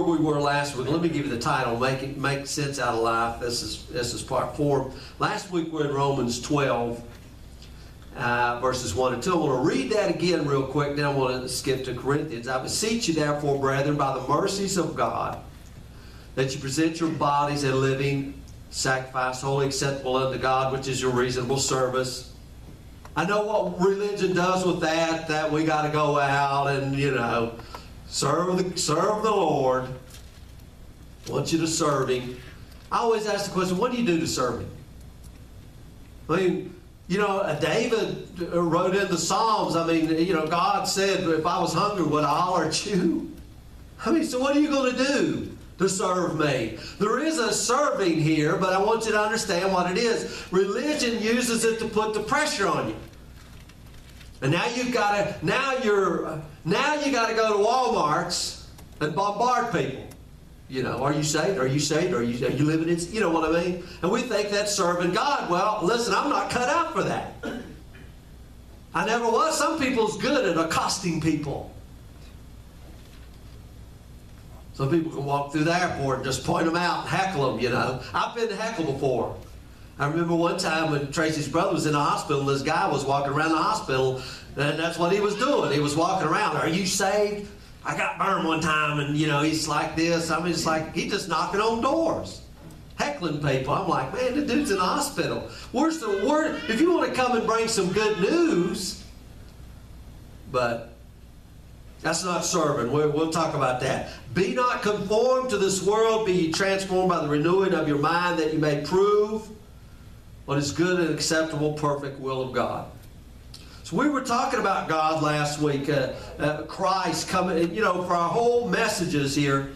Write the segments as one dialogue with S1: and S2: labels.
S1: we were last week. Let me give you the title, Make Sense Out of Life. This is part 4. Last week we're in Romans 12, verses 1 and 2. I want to read that again real quick, then I want to skip to Corinthians. I beseech you therefore, brethren, by the mercies of God, that you present your bodies a living sacrifice, wholly acceptable unto God, which is your reasonable service. I know what religion does with that we got to go out and, serve the Lord. I want you to serve Him. I always ask the question, what do you do to serve Him? I mean, David wrote in the Psalms, God said, if I was hungry, would I holler at you? So what are you going to do to serve me? There is a serving here, but I want you to understand what it is. Religion uses it to put the pressure on you. And now you got to go to Walmart's and bombard people. Are you saved? Are you saved? Are you living in? You know what I mean? And we think that's serving God. Well, listen, I'm not cut out for that. I never was. Some people's good at accosting people. Some people can walk through the airport and just point them out and heckle them, I've been heckled before. I remember one time when Tracy's brother was in the hospital, this guy was walking around the hospital, and that's what he was doing. He was walking around. Are you saved? I got burned one time, and, he's like this. It's like he's just knocking on doors, heckling people. I'm like, man, the dude's in the hospital. Where's the word? If you want to come and bring some good news, but that's not serving. We'll talk about that. Be not conformed to this world. Be ye transformed by the renewing of your mind, that you may prove what is good and acceptable, perfect will of God. So we were talking about God last week, Christ coming, for our whole messages here.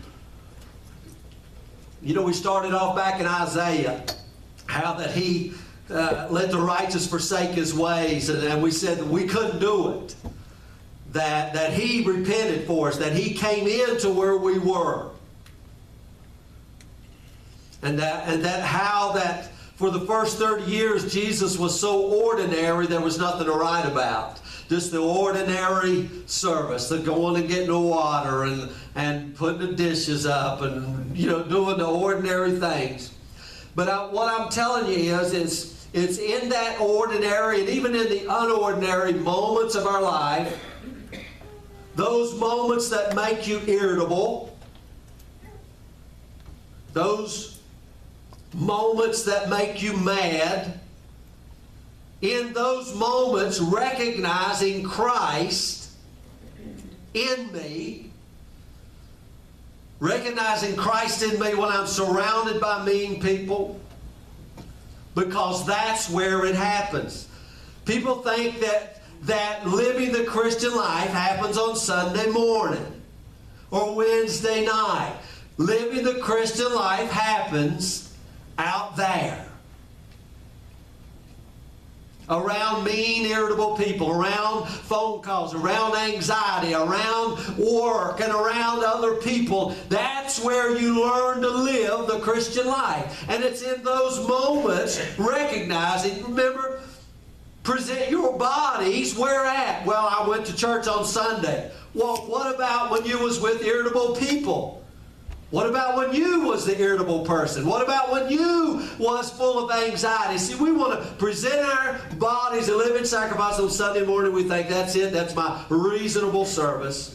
S1: We started off back in Isaiah, how that He let the righteous forsake his ways, and we said that we couldn't do it. That He repented for us, that He came into where we were. And that how that for the first 30 years, Jesus was so ordinary, there was nothing to write about. Just the ordinary service, the going and getting the water and putting the dishes up and, doing the ordinary things. But what I'm telling you is it's in that ordinary and even in the unordinary moments of our life, those moments that make you irritable, those moments that make you mad, in those moments recognizing Christ in me, recognizing Christ in me when I'm surrounded by mean people, because that's where it happens. People think that living the Christian life happens on Sunday morning or Wednesday night. Living the Christian life happens out there, around mean, irritable people, around phone calls, around anxiety, around work, and around other people. That's where you learn to live the Christian life. And it's in those moments recognizing, remember, present your bodies where at? Well, I went to church on Sunday. Well, what about when you was with irritable people? What about when you was the irritable person? What about when you was full of anxiety? See, we want to present our bodies a living sacrifice on Sunday morning. We think that's it. That's my reasonable service.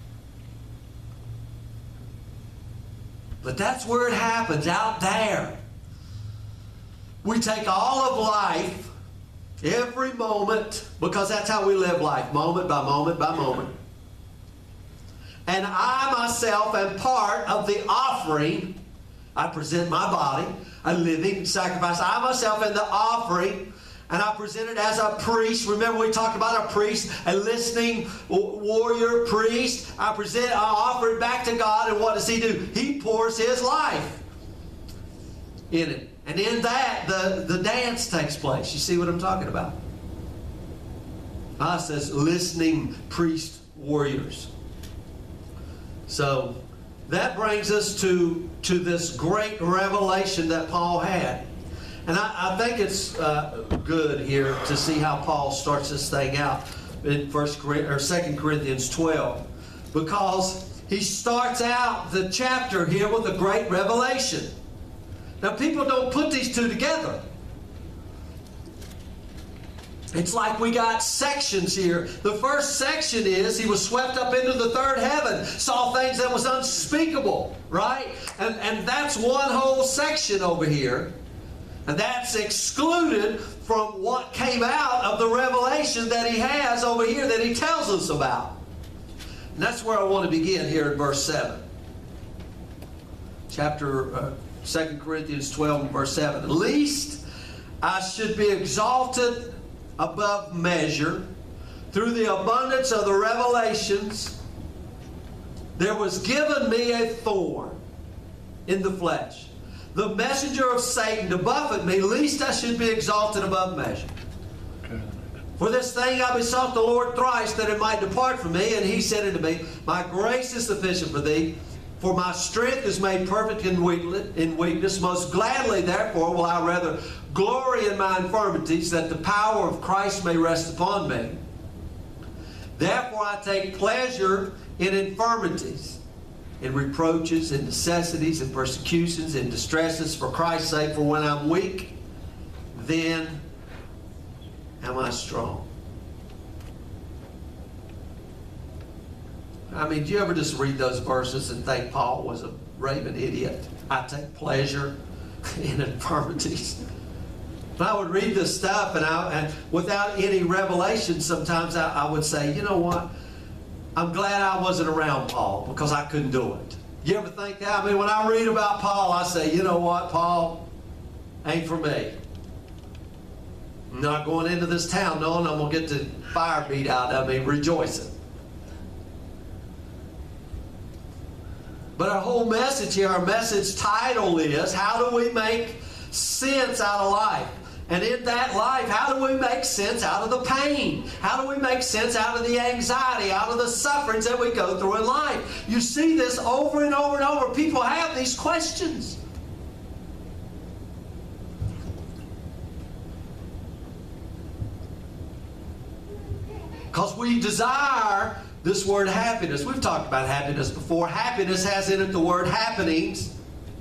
S1: But that's where it happens, out there. We take all of life, every moment, because that's how we live life, moment by moment by moment. And I myself am part of the offering. I present my body, a living sacrifice. I myself am the offering, and I present it as a priest. Remember we talked about a priest, a listening warrior priest. I offer it back to God, and what does He do? He pours His life in it. And in that, the dance takes place. You see what I'm talking about? Us as listening priest warriors. So that brings us to this great revelation that Paul had. And I think it's good here to see how Paul starts this thing out in 2 Corinthians 12. Because he starts out the chapter here with a great revelation. Now, people don't put these two together. It's like we got sections here. The first section is he was swept up into the third heaven, saw things that was unspeakable, right? And that's one whole section over here. And that's excluded from what came out of the revelation that he has over here that he tells us about. And that's where I want to begin here in verse 7. Chapter 2 Corinthians 12 and verse 7. Least I should be exalted above measure through the abundance of the revelations, there was given me a thorn in the flesh, the messenger of Satan to buffet me, lest I should be exalted above measure. For this thing I besought the Lord thrice, that it might depart from me. And he said unto me, my grace is sufficient for thee, for my strength is made perfect in weakness. Most gladly, therefore, will I rather glory in my infirmities, that the power of Christ may rest upon me. Therefore I take pleasure in infirmities, in reproaches, in necessities, in persecutions, in distresses, for Christ's sake. For when I'm weak, then am I strong. I mean, do you ever just read those verses and think Paul was a raving idiot? I take pleasure in infirmities. But I would read this stuff and without any revelation, sometimes I would say, you know what? I'm glad I wasn't around Paul because I couldn't do it. You ever think that? I mean, when I read about Paul, I say, you know what, Paul ain't for me. I'm not going into this town knowing I'm going to get the fire beat out of me rejoicing. But our whole message here, our message title is, how do we make sense out of life? And in that life, how do we make sense out of the pain? How do we make sense out of the anxiety, out of the sufferings that we go through in life? You see this over and over and over. People have these questions. Because we desire this word happiness. We've talked about happiness before. Happiness has in it the word happenings.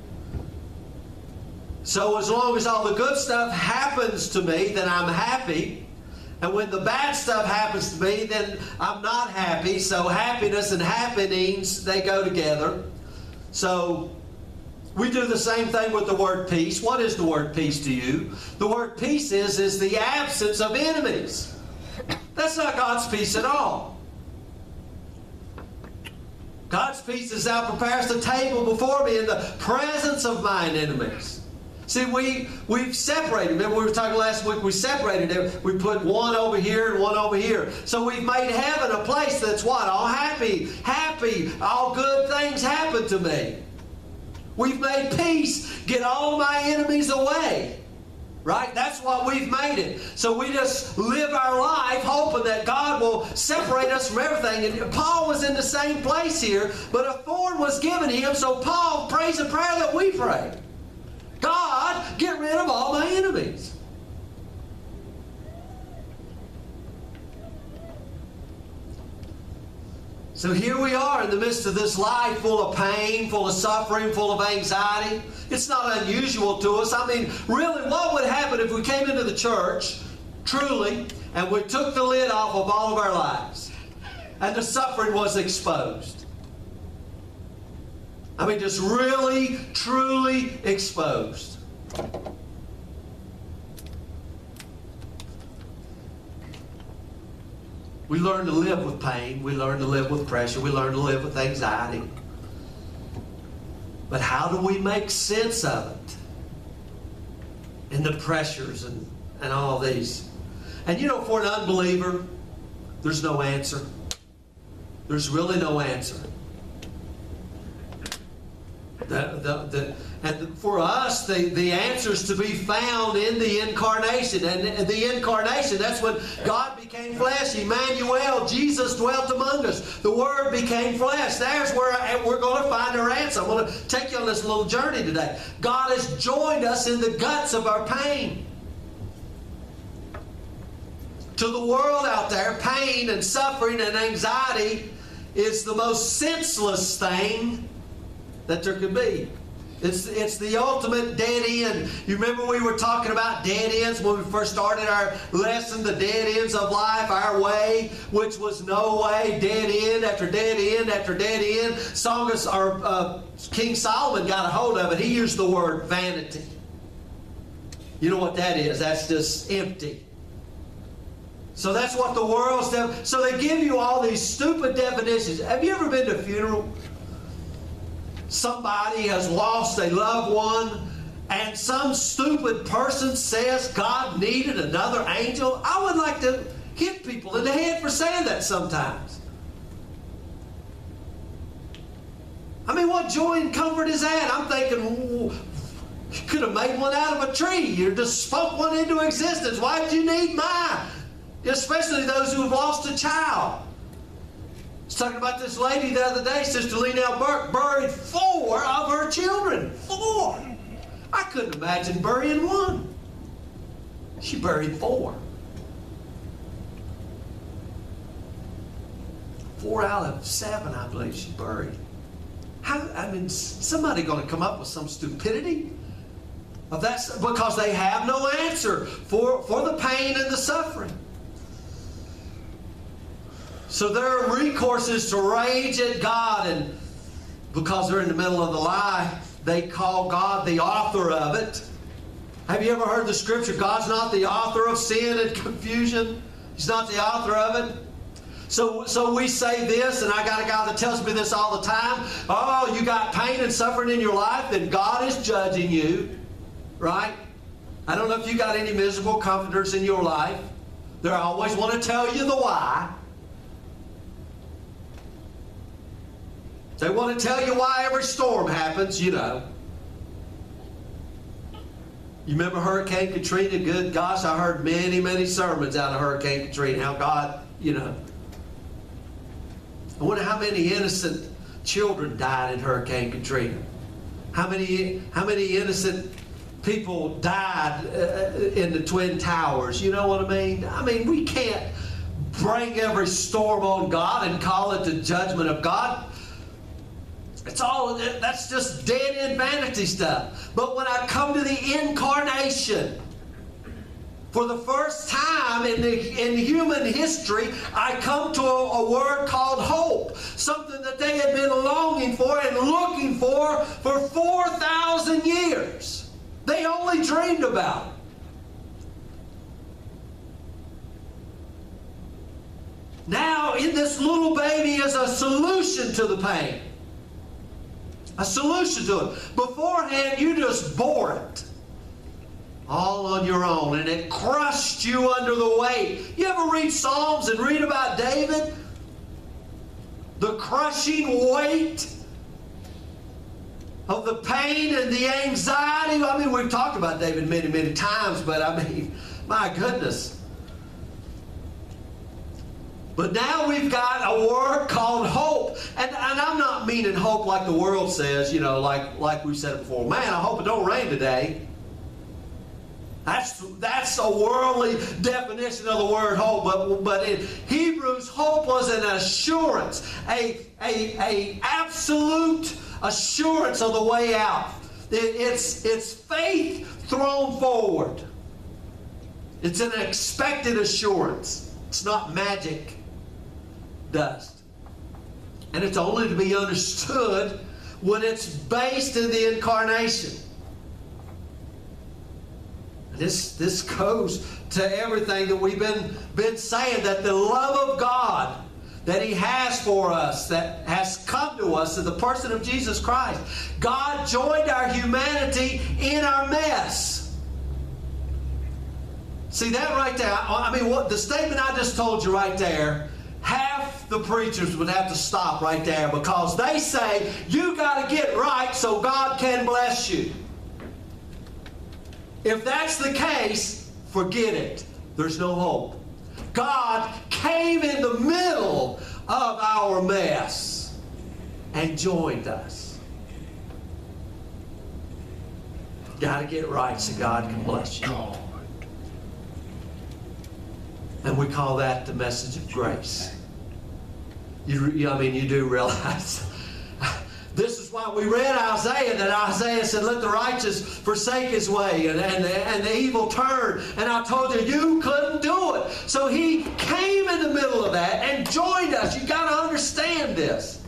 S1: So as long as all the good stuff happens to me, then I'm happy. And when the bad stuff happens to me, then I'm not happy. So happiness and happenings, they go together. So we do the same thing with the word peace. What is the word peace to you? The word peace is the absence of enemies. That's not God's peace at all. God's peace is thou preparest a table before me in the presence of mine enemies. See, we've separated. Remember we were talking last week, we separated them. We put one over here and one over here. So we've made heaven a place that's what? All happy, all good things happen to me. We've made peace, get all my enemies away. Right? That's what we've made it. So we just live our life hoping that God will separate us from everything. And Paul was in the same place here, but a thorn was given him, so Paul prays a prayer that we pray. God, get rid of all my enemies. So here we are in the midst of this life full of pain, full of suffering, full of anxiety. It's not unusual to us. I mean, really, what would happen if we came into the church, truly, and we took the lid off of all of our lives, and the suffering was exposed? I mean, just really, truly exposed. We learn to live with pain. We learn to live with pressure. We learn to live with anxiety. But how do we make sense of it? And the pressures and all these. And you know, for an unbeliever, there's no answer. There's really no answer. And for us, the answer is to be found in the incarnation. And the incarnation, that's when God became flesh. Emmanuel, Jesus dwelt among us. The Word became flesh. There's where we're going to find our answer. I'm going to take you on this little journey today. God has joined us in the guts of our pain. To the world out there, pain and suffering and anxiety is the most senseless thing that there could be. It's the ultimate dead end. You remember we were talking about dead ends when we first started our lesson, the dead ends of life, our way, which was no way, dead end after dead end after dead end. King Solomon got a hold of it. He used the word vanity. You know what that is? That's just empty. So that's what the world's done. So they give you all these stupid definitions. Have you ever been to a funeral? Somebody has lost a loved one, and some stupid person says God needed another angel. I would like to hit people in the head for saying that sometimes. I mean, what joy and comfort is that? I'm thinking, you could have made one out of a tree. You just spoke one into existence. Why did you need mine? Especially those who have lost a child. I was talking about this lady the other day, Sister Lena Burke, buried 4 of her children. 4. I couldn't imagine burying one. She buried 4. 4 out of 7, I believe, she buried. Somebody going to come up with some stupidity of that, because they have no answer for the pain and the suffering. So their recourse is to rage at God, and because they're in the middle of the lie, they call God the author of it. Have you ever heard the scripture, God's not the author of sin and confusion? He's not the author of it. So we say this, and I got a guy that tells me this all the time. Oh, you got pain and suffering in your life, then God is judging you. Right? I don't know if you got any miserable comforters in your life. They always want to tell you the why. They want to tell you why every storm happens, you know. You remember Hurricane Katrina? Good gosh, I heard many, many sermons out of Hurricane Katrina. How God, you know. I wonder how many innocent children died in Hurricane Katrina. How many innocent people died in the Twin Towers. You know what I mean? I mean, we can't bring every storm on God and call it the judgment of God. That's just dead end vanity stuff. But when I come to the incarnation, for the first time in human history, I come to a word called hope. Something that they had been longing for and looking for 4,000 years. They only dreamed about it. Now, in this little baby is a solution to the pain. A solution to it. Beforehand, you just bore it. All on your own. And it crushed you under the weight. You ever read Psalms and read about David? The crushing weight of the pain and the anxiety. I mean, we've talked about David many, many times, but I mean, my goodness. But now we've got a word called hope. And I'm not meaning hope like the world says, you know, like we said before. Man, I hope it don't rain today. That's a worldly definition of the word hope. But in Hebrews, hope was an assurance, a absolute assurance of the way out. It's faith thrown forward. It's an expected assurance. It's not magic dust. And it's only to be understood when it's based in the incarnation. This goes to everything that we've been saying, that the love of God that He has for us, that has come to us in the person of Jesus Christ. God joined our humanity in our mess. See that right there? I mean, what the statement I just told you right there, half the preachers would have to stop right there, because they say you got to get right so God can bless you. If that's the case, forget it. There's no hope. God came in the middle of our mess and joined us. Got to get right so God can bless you. And we call that the message of grace. You do realize this is why we read Isaiah, that Isaiah said, let the righteous forsake his way and the evil turn. And I told you couldn't do it. So he came in the middle of that and joined us. You got to understand this.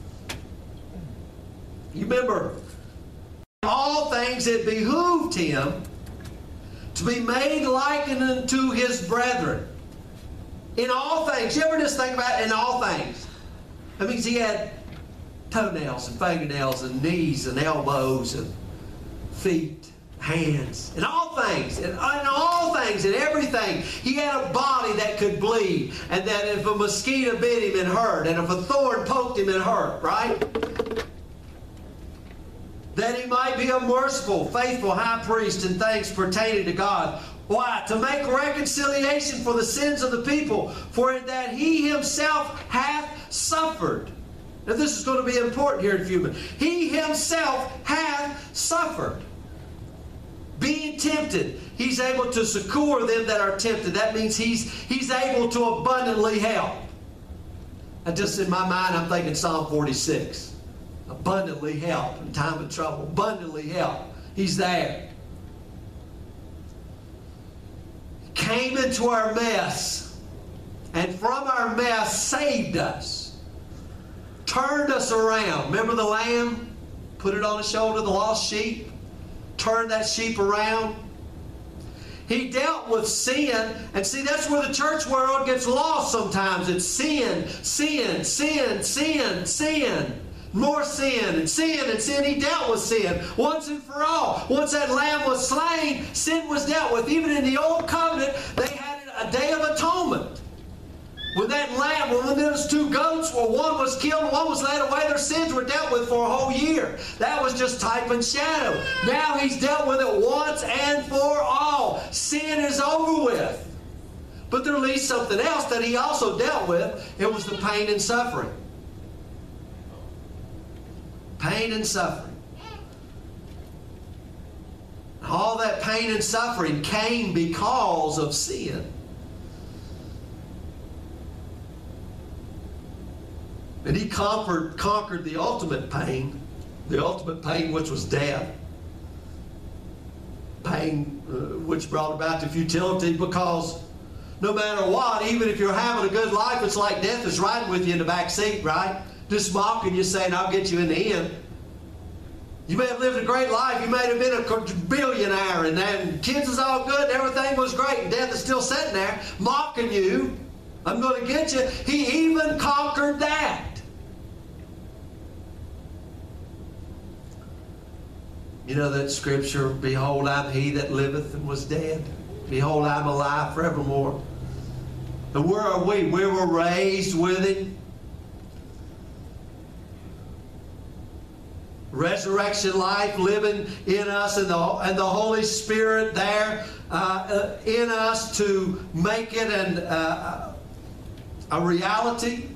S1: You remember, all things it behooved him to be made like unto his brethren. In all things. You ever just think about it? In all things. That means he had toenails and fingernails and knees and elbows and feet, hands, in all things, in all things, in everything. He had a body that could bleed, and that if a mosquito bit him, it hurt, and if a thorn poked him, it hurt, right? That he might be a merciful, faithful high priest in things pertaining to God. Why? To make reconciliation for the sins of the people, for in that he himself hath suffered. Now this is going to be important here in a few minutes. He himself hath suffered. Being tempted, he's able to succor them that are tempted. That means he's able to abundantly help. And just in my mind, I'm thinking Psalm 46. Abundantly help in time of trouble. Abundantly help. He's there. Came into our mess, and from our mess saved us. Turned us around. Remember the lamb? Put it on the shoulder of the lost sheep. Turned that sheep around. He dealt with sin. And see, that's where the church world gets lost sometimes. It's sin, sin, sin, sin, sin. More sin and sin and sin. He dealt with sin once and for all. Once that lamb was slain, sin was dealt with. Even in the old covenant, they had a day of atonement. When that lamb, when those two goats, well, one was killed and one was led away, their sins were dealt with for a whole year. That was just type and shadow. Now he's dealt with it once and for all. Sin is over with. But there leaves something else that he also dealt with. It was the pain and suffering. Pain and suffering. All that pain and suffering came because of sin. And he conquered the ultimate pain which was death. Pain which brought about the futility, because no matter what, even if you're having a good life, it's like death is riding with you in the back seat, right? Just mocking you, saying, I'll get you in the end. You may have lived a great life. You may have been a billionaire, and then kids is all good, and everything was great, and death is still sitting there mocking you. I'm going to get you. He even conquered that. You know that scripture, behold, I'm he that liveth and was dead. Behold, I'm alive forevermore. And where are we? We were raised with him. Resurrection life living in us, and the Holy Spirit there in us to make it a reality.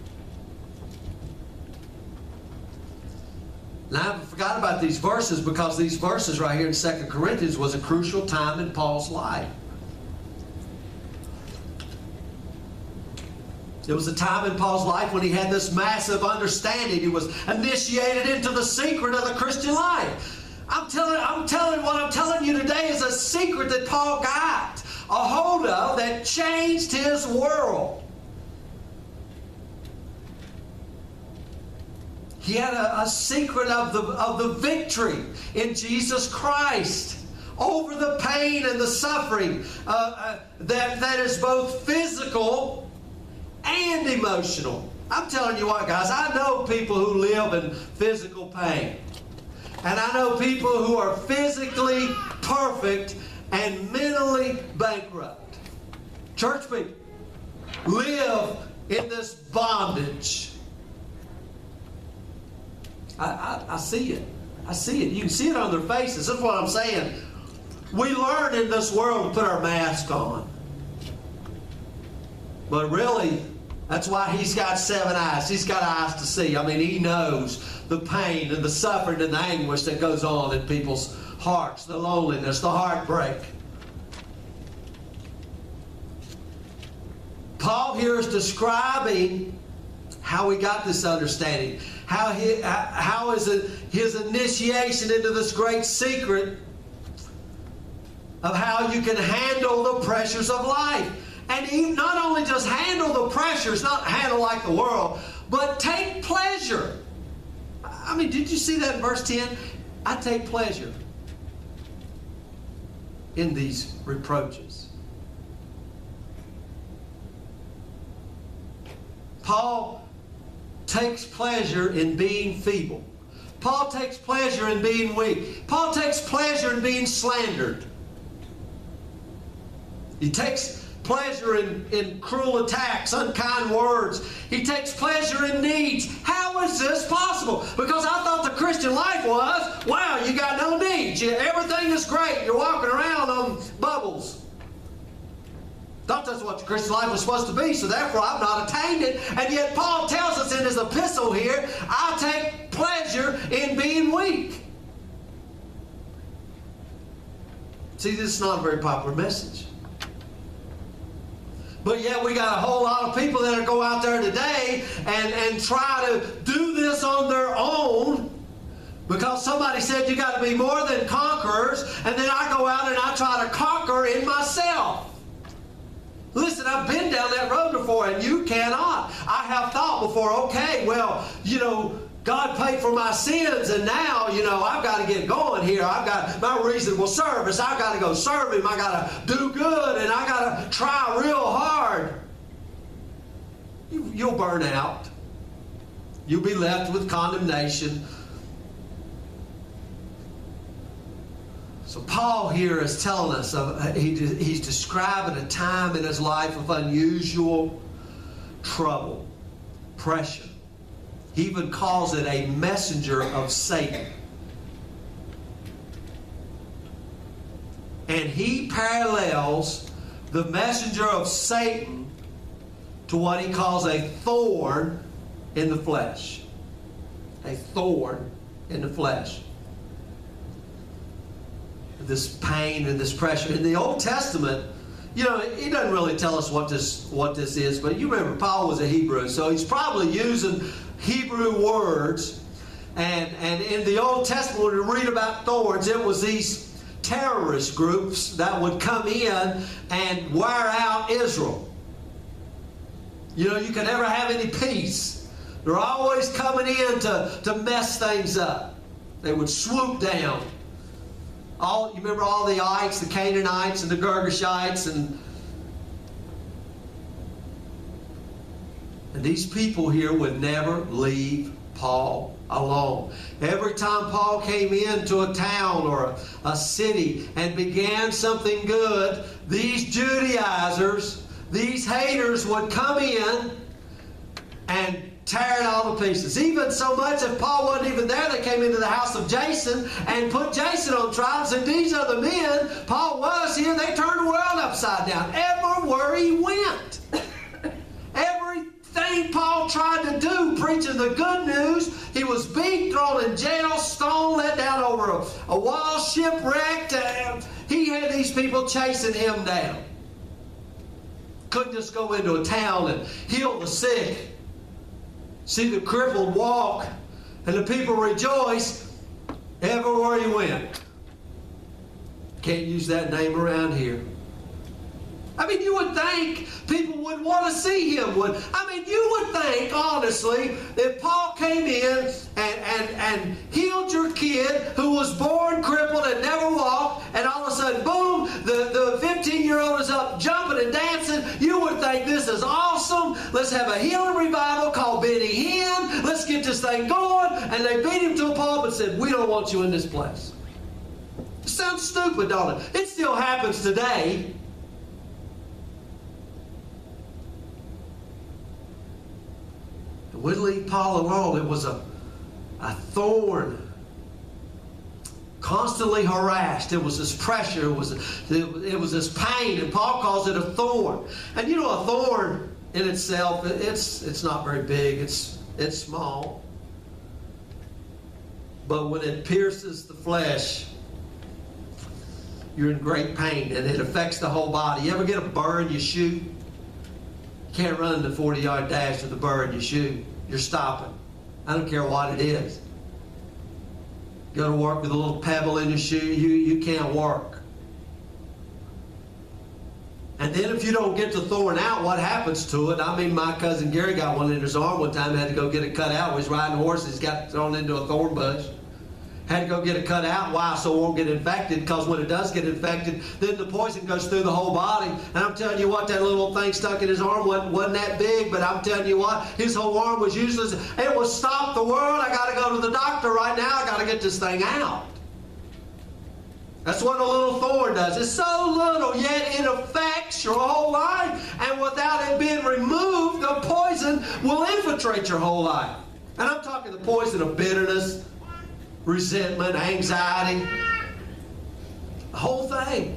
S1: Now, I forgot about these verses, because these verses right here in 2 Corinthians was a crucial time in Paul's life. It was a time in Paul's life when he had this massive understanding. He was initiated into the secret of the Christian life. What I'm telling you today is a secret that Paul got a hold of that changed his world. He had a secret of the victory in Jesus Christ over the pain and the suffering that is both physical and emotional. I'm telling you what, guys, I know people who live in physical pain. And I know people who are physically perfect and mentally bankrupt. Church people live in this bondage. I see it. I see it. You can see it on their faces. That's what I'm saying. We learn in this world to put our mask on. But really, that's why he's got 7 eyes. He's got eyes to see. I mean, he knows the pain and the suffering and the anguish that goes on in people's hearts, the loneliness, the heartbreak. Paul here is describing how he got this understanding, how is it his initiation into this great secret of how you can handle the pressures of life. And he not only just handle the pressures, not handle like the world, but take pleasure. I mean, did you see that in verse 10? I take pleasure in these reproaches. Paul takes pleasure in being feeble. Paul takes pleasure in being weak. Paul takes pleasure in being slandered. He takes pleasure in cruel attacks, unkind words. He takes pleasure in needs. How is this possible? Because I thought the Christian life was, wow, you got no needs. Everything is great. You're walking around on bubbles. Thought that's what the Christian life was supposed to be, so therefore I've not attained it. And yet Paul tells us in his epistle here, I take pleasure in being weak. See, this is not a very popular message. But yet we got a whole lot of people that go out there today and try to do this on their own because somebody said you got to be more than conquerors, and then I go out and I try to conquer in myself. Listen, I've been down that road before, and you cannot. I have thought before, okay, well, God paid for my sins, and now, I've got to get going here. I've got my reasonable service. I've got to go serve Him. I've got to do good, and I've got to try real hard. You'll burn out. You'll be left with condemnation. So Paul here is telling us, he's describing a time in his life of unusual trouble, pressure. He even calls it a messenger of Satan. And he parallels the messenger of Satan to what he calls a thorn in the flesh. A thorn in the flesh. This pain and this pressure. In the Old Testament, he doesn't really tell us what this is, but you remember Paul was a Hebrew, so he's probably using Hebrew words. And in the Old Testament, when we read about thorns, it was these terrorist groups that would come in and wear out Israel. You can never have any peace. They're always coming in to mess things up. They would swoop down. You remember all the ites, the Canaanites and the Girgashites, and these people here would never leave Paul alone. Every time Paul came into a town or a city and began something good, these Judaizers, these haters would come in and tear it all to pieces. Even so much if Paul wasn't even there, they came into the house of Jason and put Jason on trial and said, these are the men. Paul was here. They turned the world upside down. Everywhere he went. Everything Paul tried to do, preaching the good news, he was beat, thrown in jail, stoned, let down over a wall, shipwrecked. He had these people chasing him down. Couldn't just go into a town and heal the sick, see the crippled walk, and the people rejoice everywhere he went. Can't use that name around here. I mean, you would think people would want to see him. You would think, honestly, if Paul came in and healed your kid who was born crippled and never walked, and all of a sudden, boom, the 15-year-old is up jumping and dancing, you would think this is awesome. Let's have a healing revival called Benny Hinn. Let's get this thing going. And they beat him to a pulp and said, we don't want you in this place. It sounds stupid, don't it? It still happens today. Would leave Paul alone. It was a thorn. Constantly harassed. It was this pressure. It was this pain. And Paul calls it a thorn. And a thorn in itself, it's not very big. It's small. But when it pierces the flesh, you're in great pain. And it affects the whole body. You ever get a burr in your shoe? You can't run the 40-yard dash with a burr in your shoe. you're stopping. I don't care what it is. Go to work with a little pebble in your shoe, you can't work. And then if you don't get the thorn out, what happens to it? I mean, my cousin Gary got one in his arm one time, had to go get it cut out. He was riding a horse, he's got thrown into a thorn bush. Had to go get it cut out. Why? So it won't get infected, because when it does get infected, then the poison goes through the whole body. And I'm telling you what, that little thing stuck in his arm wasn't that big, but I'm telling you what, his whole arm was useless. It will stop the world. I got to go to the doctor right now. I got to get this thing out. That's what a little thorn does. It's so little, yet it affects your whole life. And without it being removed, the poison will infiltrate your whole life. And I'm talking the poison of bitterness, resentment, anxiety, the whole thing.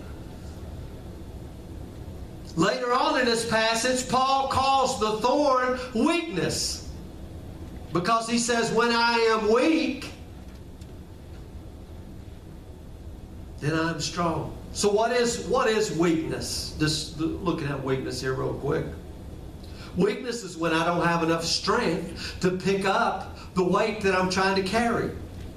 S1: Later on in this passage, Paul calls the thorn weakness, because he says, when I am weak, then I'm strong. So what is weakness? Just looking at weakness here real quick. Weakness is when I don't have enough strength to pick up the weight that I'm trying to carry.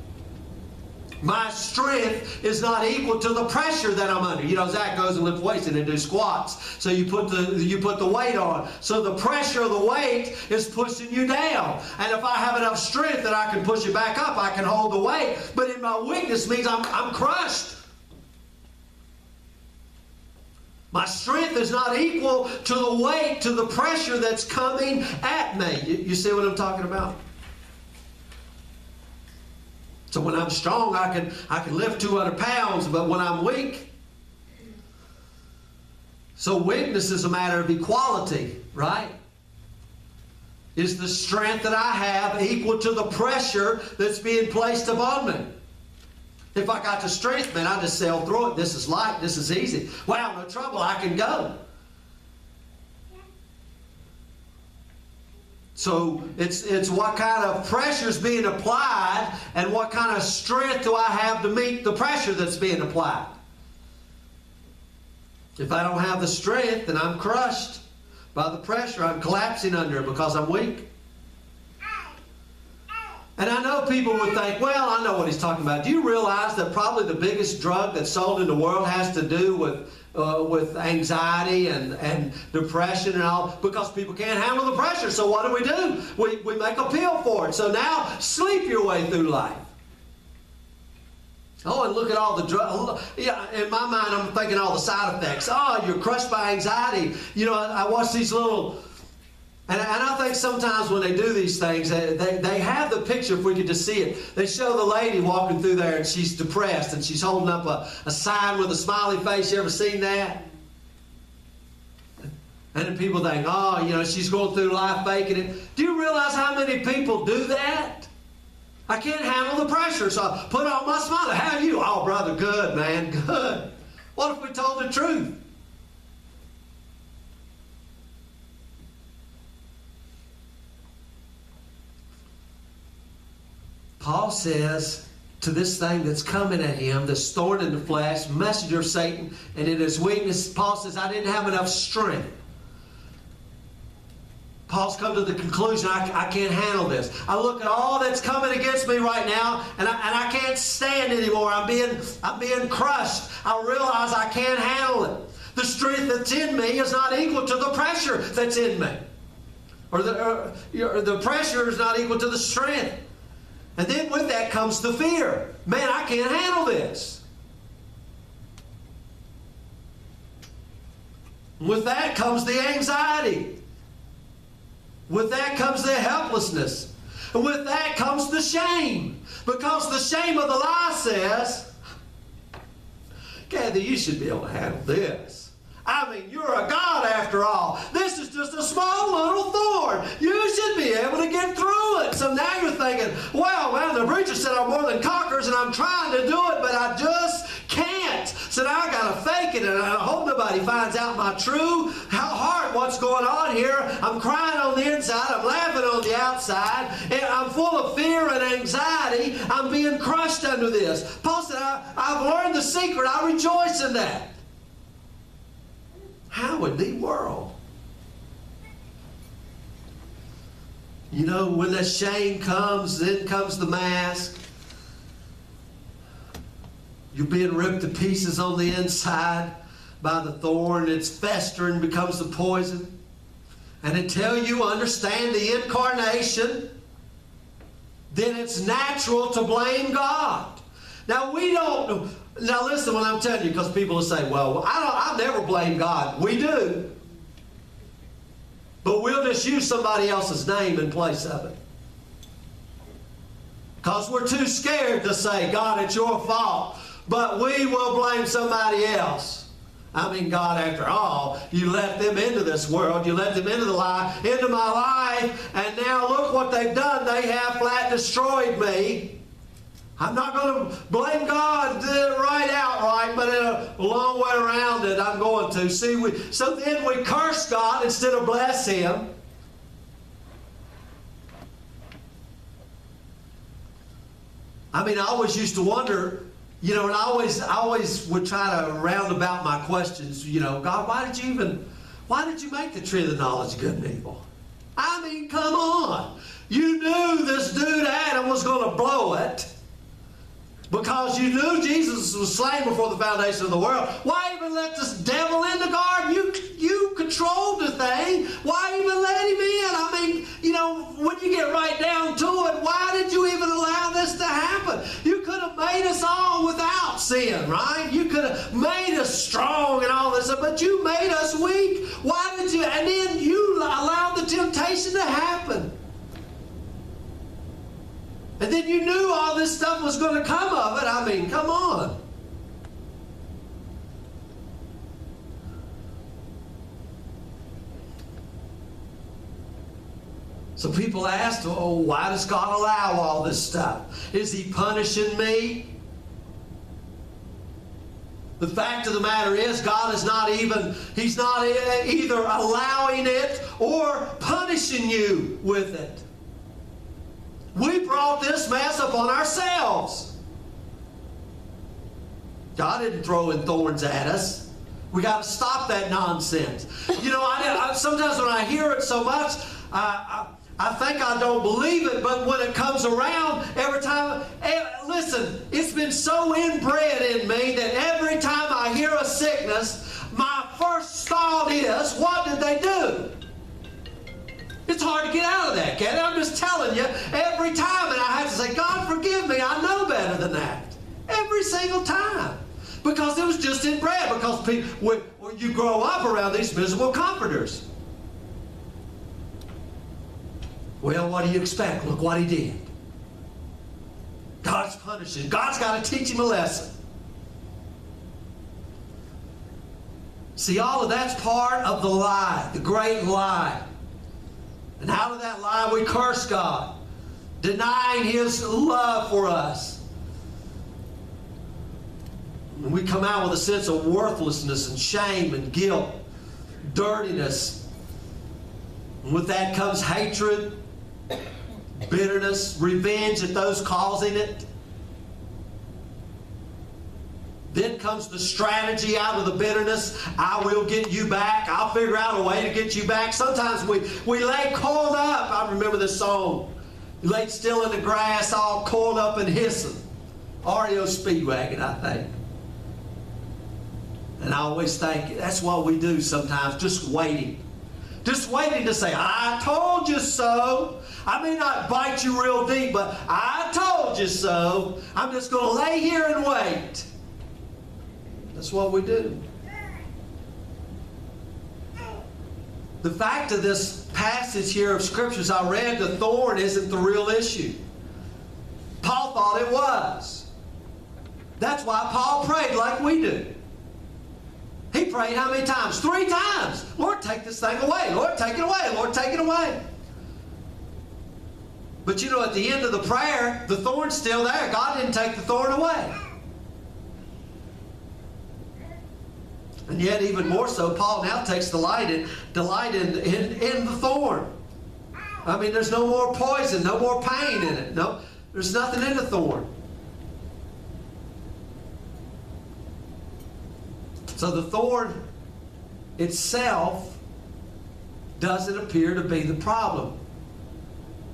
S1: My strength is not equal to the pressure that I'm under. You know, Zach goes and lifts weights and they do squats. So you put the weight on. So the pressure of the weight is pushing you down. And if I have enough strength that I can push it back up, I can hold the weight. But in my weakness means I'm crushed. My strength is not equal to the weight, to the pressure that's coming at me. You see what I'm talking about? So when I'm strong, I can lift 200 pounds, but when I'm weak. So weakness is a matter of equality, right? Is the strength that I have equal to the pressure that's being placed upon me? If I got the strength, man, I just sail through it. This is light. This is easy. Wow, no trouble. I can go. So it's what kind of pressure is being applied and what kind of strength do I have to meet the pressure that's being applied. If I don't have the strength, then I'm crushed by the pressure. I'm collapsing under it because I'm weak. And I know people would think, well, I know what he's talking about. Do you realize that probably the biggest drug that's sold in the world has to do with anxiety and depression and all, because people can't handle the pressure. So what do? We make a pill for it. So now sleep your way through life. Oh, and look at all the drugs. Yeah, in my mind, I'm thinking all the side effects. Oh, you're crushed by anxiety. You know, I watch these little... And I think sometimes when they do these things, they have the picture, if we could just see it. They show the lady walking through there and she's depressed and she's holding up a sign with a smiley face. You ever seen that? And then people think, oh, you know, she's going through life faking it. Do you realize how many people do that? I can't handle the pressure, so I put on my smile. How are you? Oh, brother, good, man, good. What if we told the truth? Paul says to this thing that's coming at him, this thorn in the flesh, messenger of Satan, and in his weakness, Paul says, I didn't have enough strength. Paul's come to the conclusion, I can't handle this. I look at all that's coming against me right now, and I can't stand anymore. I'm being crushed. I realize I can't handle it. The strength that's in me is not equal to the pressure that's in me. Or the pressure is not equal to the strength. And then with that comes the fear. Man, I can't handle this. With that comes the anxiety. With that comes the helplessness. And with that comes the shame. Because the shame of the lie says, Kathy, you should be able to handle this. I mean, you're a God after all. This is just a small little thorn. You should be able to get through it. So now you're thinking, well, the preacher said I'm more than conquerors and I'm trying to do it, but I just can't. So now I got to fake it, and I hope nobody finds out my true heart, what's going on here. I'm crying on the inside. I'm laughing on the outside. And I'm full of fear and anxiety. I'm being crushed under this. Paul said, I've learned the secret. I rejoice in that. How in the world? You know, when that shame comes, then comes the mask. You're being ripped to pieces on the inside by the thorn. It's festering, becomes the poison. And until you understand the incarnation, then it's natural to blame God. Now we don't. Now listen when I'm telling you, because people will say, well, I've never blamed God. We do. But we'll just use somebody else's name in place of it. Because we're too scared to say, God, it's your fault. But we will blame somebody else. I mean, God, after all, you let them into this world. You let them into the lie, into my life. And now look what they've done. They have flat destroyed me. I'm not going to blame God right outright, but in a long way around it, I'm going to. See, so then we curse God instead of bless Him. I mean, I always used to wonder, you know, and I always would try to round about my questions. You know, God, why did you make the tree of the knowledge of good and evil? I mean, come on. You knew this dude Adam was going to blow it. Because you knew Jesus was slain before the foundation of the world. Why even let this devil in the garden? You controlled the thing. Why even let him in? I mean, you know, when you get right down to it, why did you even allow this to happen? You could have made us all without sin, right? You could have made us strong and all this, but you made us weak. Why did you? And then you allowed the temptation to happen. And then you knew all this stuff was going to come of it. I mean, come on. So people asked, oh, why does God allow all this stuff? Is He punishing me? The fact of the matter is, God is not He's not either allowing it or punishing you with it. We brought this mess upon ourselves. God didn't throw in thorns at us. We got to stop that nonsense. You know, I sometimes when I hear it so much, I think I don't believe it, but when it comes around, every time, listen, it's been so inbred in me that every time I hear a sickness, my first thought is, what did they do? It's hard to get out of that, Ken. I'm just telling you, every time, and I have to say, God, forgive me, I know better than that. Every single time. Because it was just inbred, because people, you grow up around these miserable comforters. Well, what do you expect? Look what he did. God's punishing. God's got to teach him a lesson. See, all of that's part of the lie, the great lie. And out of that lie, we curse God, denying His love for us. And we come out with a sense of worthlessness and shame and guilt, dirtiness. And with that comes hatred, bitterness, revenge at those causing it. Then comes the strategy out of the bitterness. I will get you back. I'll figure out a way to get you back. Sometimes we lay coiled up. I remember this song. You laid still in the grass, all coiled up and hissing. REO Speedwagon, I think. And I always think that's what we do sometimes, just waiting. Just waiting to say, I told you so. I may not bite you real deep, but I told you so. I'm just going to lay here and wait. That's what we do. The fact of this passage here of Scriptures I read, the thorn isn't the real issue. Paul thought it was. That's why Paul prayed like we do. He prayed how many times? 3 times. Lord, take this thing away. Lord, take it away. Lord, take it away. But you know, at the end of the prayer, the thorn's still there. God didn't take the thorn away. And yet, even more so, Paul now takes delight in the thorn. I mean, there's no more poison, no more pain in it. No, there's nothing in the thorn. So the thorn itself doesn't appear to be the problem.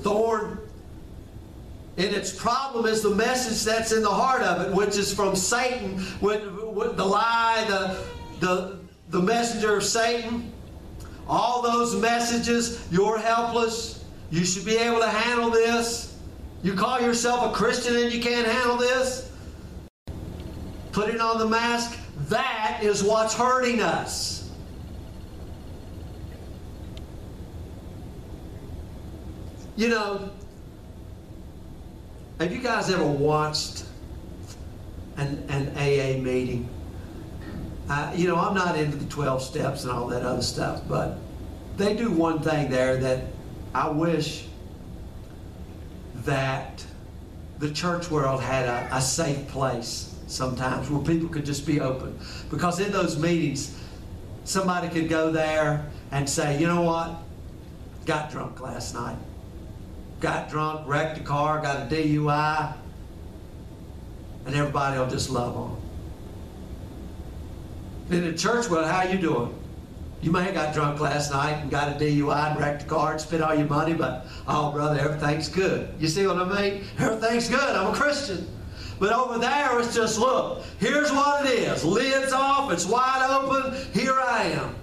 S1: thorn. And its problem is the message that's in the heart of it, which is from Satan, with the lie, the messenger of Satan. All those messages, you're helpless. You should be able to handle this. You call yourself a Christian and you can't handle this. Putting on the mask, that is what's hurting us. You know, have you guys ever watched an AA meeting? You know, I'm not into the 12 steps and all that other stuff, but they do one thing there that I wish that the church world had a safe place sometimes where people could just be open. Because in those meetings, somebody could go there and say, you know what? Got drunk last night. Got drunk, wrecked a car, got a DUI, and everybody will just love on them. In the church world, how you doing? You may have got drunk last night and got a DUI and wrecked a car and spent all your money, but, oh, brother, everything's good. You see what I mean? Everything's good. I'm a Christian. But over there, it's just, look, here's what it is. Lid's off. It's wide open. Here I am.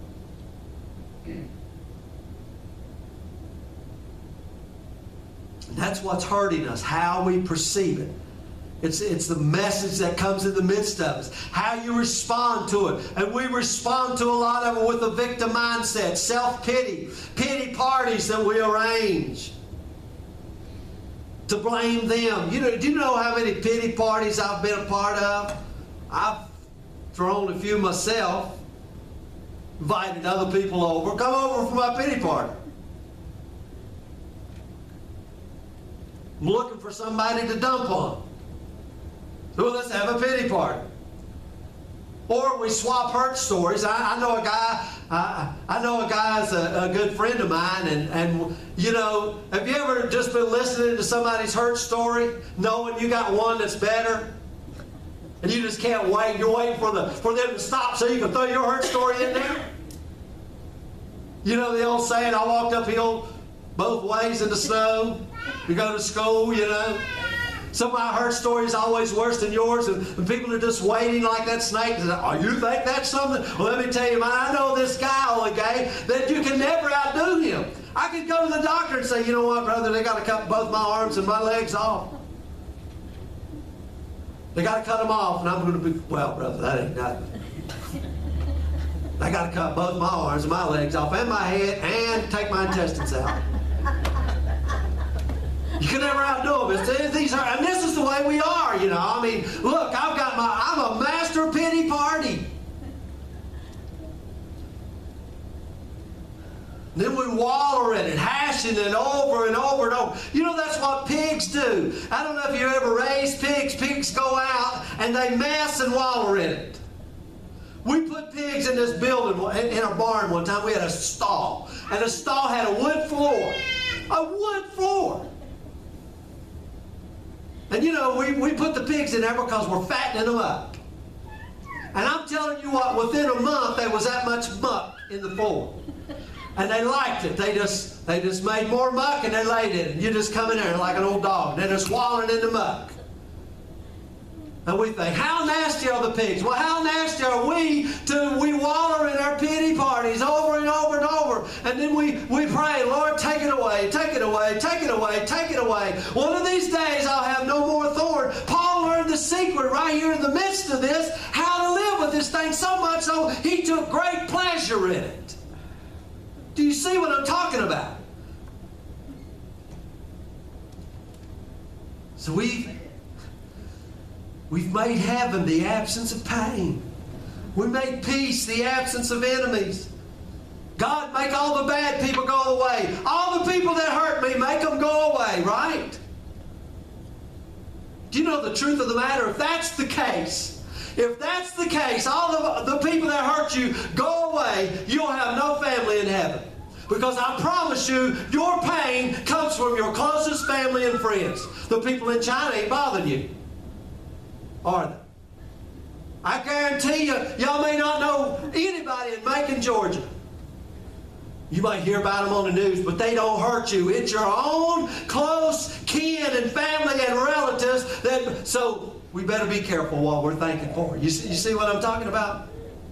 S1: That's what's hurting us, how we perceive it. It's the message that comes in the midst of us, how you respond to it. And we respond to a lot of it with a victim mindset, self-pity, pity parties that we arrange to blame them. You know, do you know how many pity parties I've been a part of? I've thrown a few myself, invited other people over. Come over for my pity party. I'm looking for somebody to dump on. So let's have a pity party. Or we swap hurt stories. I know a guy. I know a guy's a good friend of mine, and you know, have you ever just been listening to somebody's hurt story, knowing you got one that's better, and you just can't wait? You're waiting for them to stop so you can throw your hurt story in there. You know the old saying, "I walked uphill both ways in the snow to go to school," you know. Some of my hurt stories are always worse than yours, and people are just waiting like that snake. Oh, you think that's something? Well, let me tell you, man, I know this guy, Ole Gay, that you can never outdo him. I could go to the doctor and say, you know what, brother, they got to cut both my arms and my legs off. They got to cut them off, and I'm going to be, well, brother, that ain't nothing. They got to cut both my arms and my legs off and my head and take my intestines out. You can never outdo them. And this is the way we are, you know. I mean, look, I'm a master pity party. Then we waller in it, hashing it over and over and over. You know, that's what pigs do. I don't know if you ever raised pigs. Pigs go out and they mess and waller in it. We put pigs in this building, in a barn one time. We had a stall. And the stall had a wood floor. A wood floor. And you know, we put the pigs in there because we're fattening them up. And I'm telling you what, within a month there was that much muck in the floor. And they liked it. They just made more muck and they laid in it. And you just come in there like an old dog. And they're just wallowing in the muck. And we think, how nasty are the pigs? Well, how nasty are we we waller in our pity parties over and over and over. And then we pray, Lord, take it away, take it away, take it away, take it away. One of these days I'll have no more thorn. Paul learned the secret right here in the midst of this, how to live with this thing so much so he took great pleasure in it. Do you see what I'm talking about? So We've made heaven the absence of pain. We made peace the absence of enemies. God, make all the bad people go away. All the people that hurt me, make them go away, right? Do you know the truth of the matter? If that's the case, all the people that hurt you go away, you'll have no family in heaven. Because I promise you, your pain comes from your closest family and friends. The people in China ain't bothering you. Are they? I guarantee you, y'all may not know anybody in Macon, Georgia. You might hear about them on the news, but they don't hurt you. It's your own close kin and family and relatives. So we better be careful what we're thanking for. You see what I'm talking about?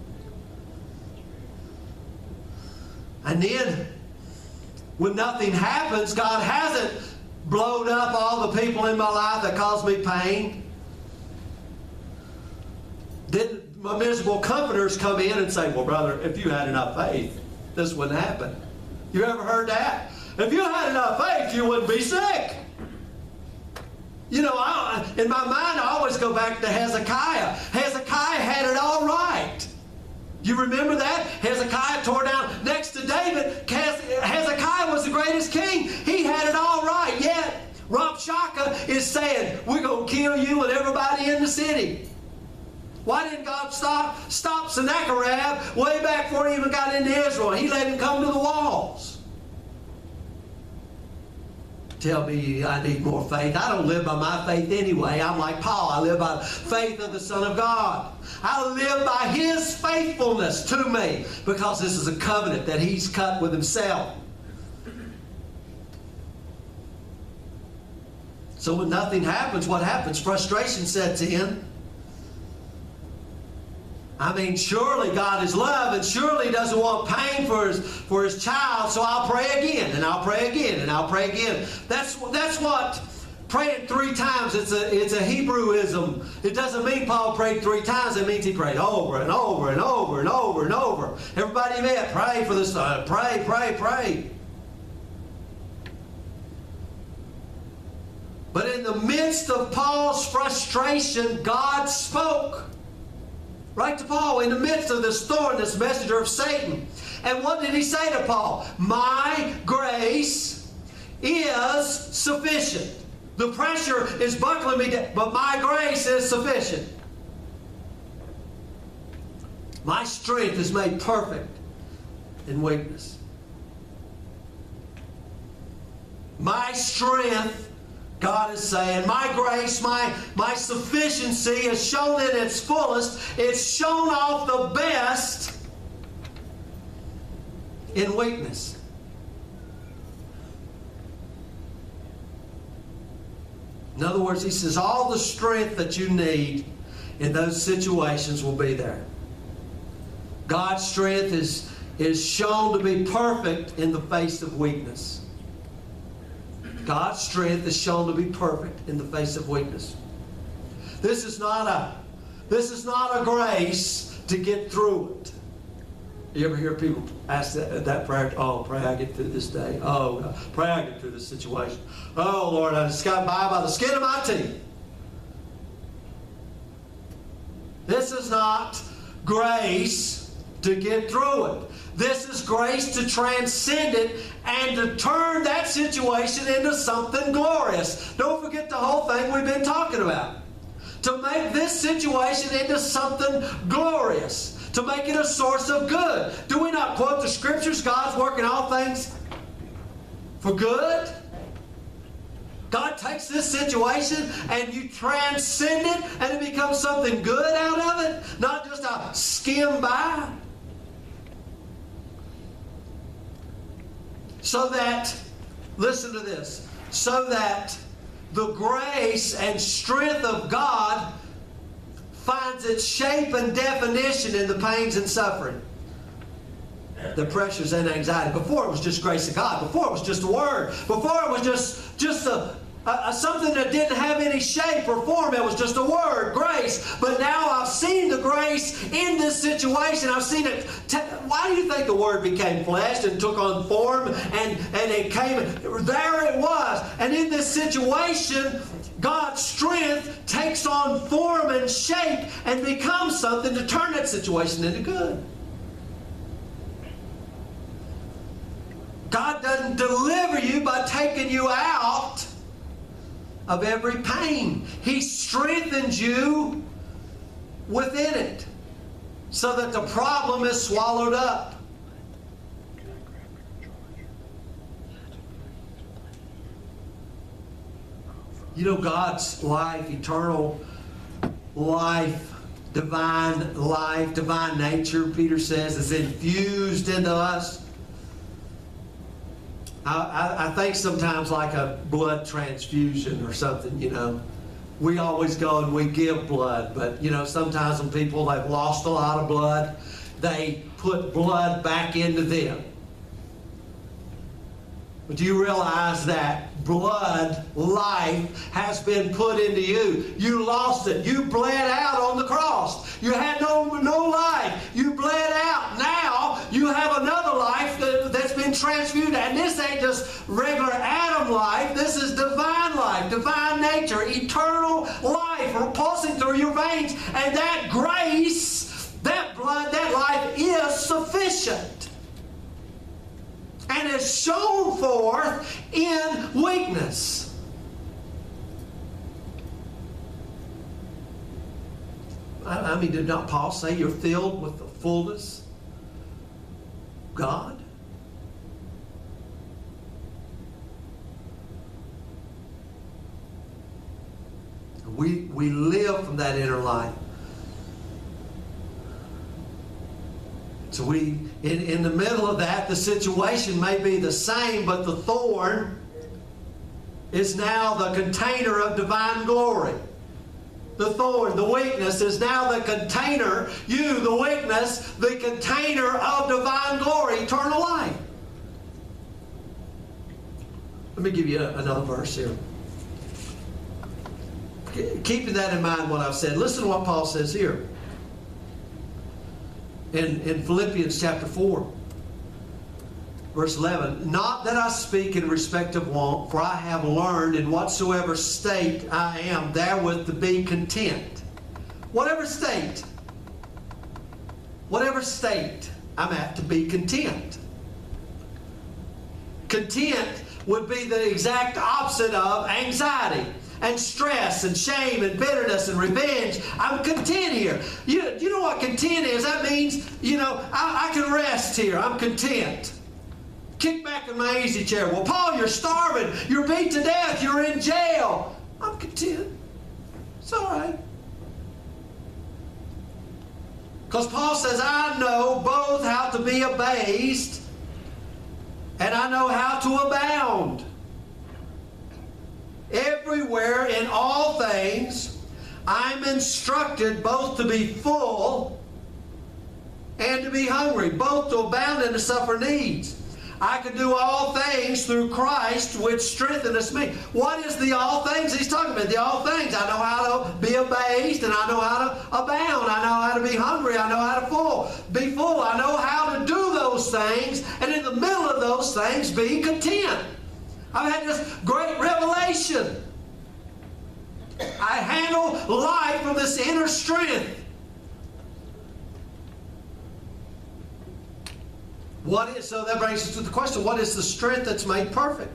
S1: And then, when nothing happens, God hasn't blown up all the people in my life that cause me pain. Then my miserable comforters come in and say, well, brother, if you had enough faith, this wouldn't happen. You ever heard that? If you had enough faith, you wouldn't be sick. You know, in my mind, I always go back to Hezekiah. Hezekiah had it all right. You remember that? Hezekiah tore down next to David. Hezekiah was the greatest king. He had it all right. Yet, Rabshakeh is saying, we're going to kill you and everybody in the city. Why didn't God stop Sennacherib way back before he even got into Israel? He let him come to the walls. Tell me I need more faith. I don't live by my faith anyway. I'm like Paul. I live by the faith of the Son of God. I live by His faithfulness to me because this is a covenant that He's cut with Himself. So when nothing happens, what happens? Frustration sets in. I mean, surely God is love, and surely He doesn't want pain for His child, so I'll pray again, and I'll pray again, and I'll pray again. That's what praying 3 times, it's a Hebrewism. It doesn't mean Paul prayed 3 times. It means he prayed over and over and over and over and over. Everybody met, pray for this, pray, pray, pray. But in the midst of Paul's frustration, God spoke. Right to Paul, in the midst of this thorn, this messenger of Satan. And what did he say to Paul? My grace is sufficient. The pressure is buckling me down, but my grace is sufficient. My strength is made perfect in weakness. My strength, God is saying, my grace, my sufficiency is shown in its fullest. It's shown off the best in weakness. In other words, he says, all the strength that you need in those situations will be there. God's strength is shown to be perfect in the face of weakness. God's strength is shown to be perfect in the face of weakness. This is not a grace to get through it. You ever hear people ask that prayer? Oh, pray I get through this day. Oh, pray I get through this situation. Oh, Lord, I just got by the skin of my teeth. This is not grace to get through it. This is grace to transcend it and to turn that situation into something glorious. Don't forget the whole thing we've been talking about. To make this situation into something glorious. To make it a source of good. Do we not quote the Scriptures? God's working all things for good. God takes this situation and you transcend it and it becomes something good out of it. Not just a skim by. So that, listen to this, so that the grace and strength of God finds its shape and definition in the pains and suffering, the pressures and anxiety. Before it was just grace of God. Before it was just a word. Before it was just something that didn't have any shape or form. It was just a word, grace. But now I've seen the grace in this situation. I've seen it. Why do you think the Word became flesh and took on form and it came? There it was. And in this situation, God's strength takes on form and shape and becomes something to turn that situation into good. God doesn't deliver you by taking you out of every pain. He strengthens you within it so that the problem is swallowed up. You know, God's life, eternal life, divine nature, Peter says, is infused into us. I think sometimes like a blood transfusion or something, you know. We always go and we give blood, but, you know, sometimes when people have lost a lot of blood, they put blood back into them. But do you realize that blood, life, has been put into you? You lost it. You bled out on the cross. You had no life. You bled out. Now you have another life that's been transfused. And this ain't just regular Adam life. This is divine life, divine nature, eternal life pulsing through your veins. And that grace, that blood, that life is sufficient. And is shown forth in weakness. I mean, did not Paul say you're filled with the fullness of God? We live from that inner life. So we, in the middle of that, the situation may be the same, but the thorn is now the container of divine glory. The thorn, the weakness, is now the container, you, the weakness, the container of divine glory, eternal life. Let me give you another verse here. Keeping that in mind, what I've said, listen to what Paul says here. In Philippians chapter 4, verse 11, not that I speak in respect of want, for I have learned in whatsoever state I am therewith to be content. Whatever state I'm at, to be content. Content would be the exact opposite of anxiety and stress and shame and bitterness and revenge. I'm content here. You know what content is? That means, you know, I can rest here. I'm content. Kick back in my easy chair. Well, Paul, you're starving. You're beat to death. You're in jail. I'm content. It's all right. Because Paul says, I know both how to be abased and I know how to abound. Everywhere in all things, I'm instructed both to be full and to be hungry, both to abound and to suffer needs. I can do all things through Christ, which strengtheneth me. What is the all things he's talking about? The all things. I know how to be abased, and I know how to abound. I know how to be hungry. I know how to be full. I know how to do those things, and in the middle of those things, be content. I've had this great revelation. I handle life from this inner strength. So that brings us to the question, what is the strength that's made perfect?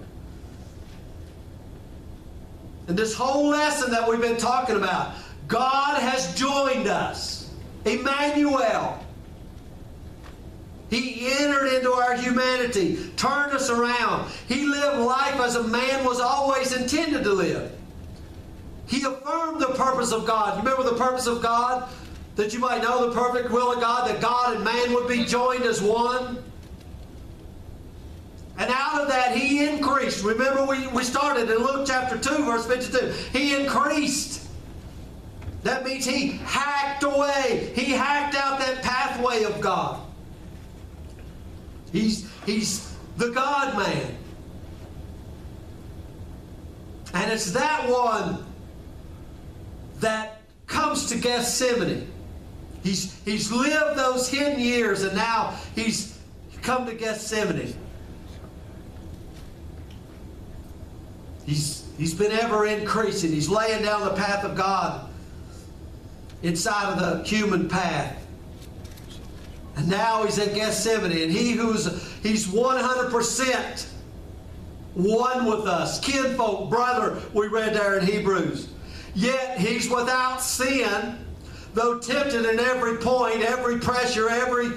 S1: And this whole lesson that we've been talking about, God has joined us. Emmanuel. He entered into our humanity, turned us around. He lived life as a man was always intended to live. He affirmed the purpose of God. You remember the purpose of God? That you might know the perfect will of God, that God and man would be joined as one. And out of that, He increased. Remember, we started in Luke chapter 2, verse 52. He increased. That means He hacked away. He hacked out that pathway of God. He's the God-man. And it's that one that comes to Gethsemane. He's lived those hidden years, and now he's come to Gethsemane. He's been ever increasing. He's laying down the path of God inside of the human path. And now he's at Gethsemane, and he's 100% one with us. Kinfolk, brother, we read there in Hebrews. Yet he's without sin, though tempted in every point, every pressure, every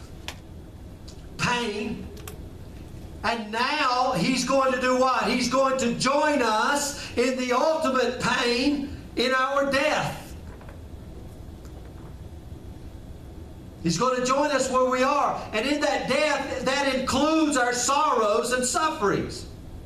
S1: pain. And now he's going to do what? He's going to join us in the ultimate pain in our death. He's going to join us where we are. And in that death, that includes our sorrows and sufferings.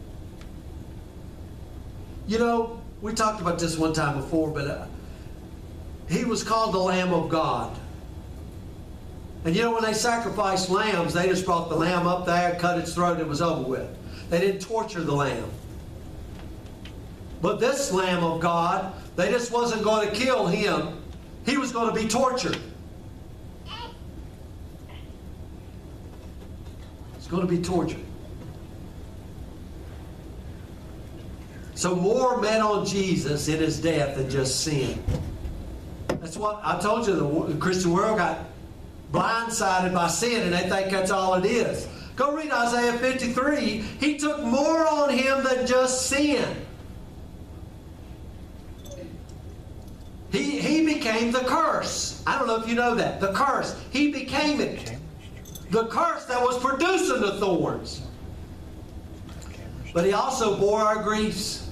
S1: You know, we talked about this one time before, but he was called the Lamb of God. And you know, when they sacrificed lambs, they just brought the lamb up there, cut its throat, and it was over with. They didn't torture the lamb. But this Lamb of God, they just wasn't going to kill him. He was going to be tortured. He's going to be tortured. So more met on Jesus in his death than just sin. That's what I told you. The Christian world got blindsided by sin, and they think that's all it is. Go read Isaiah 53. He took more on him than just sin. He became the curse. I don't know if you know that. The curse. He became it. The curse that was producing the thorns. But he also bore our griefs.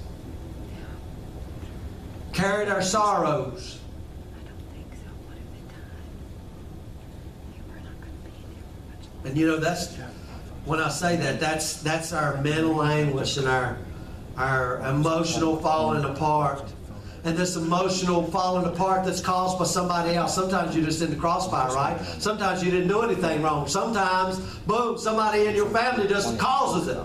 S1: Carried our sorrows. And you know, that's when I say that, that's our mental anguish and our emotional falling apart. And this emotional falling apart that's caused by somebody else. Sometimes you're just in the crossfire, right? Sometimes you didn't do anything wrong. Sometimes, boom, somebody in your family just causes it.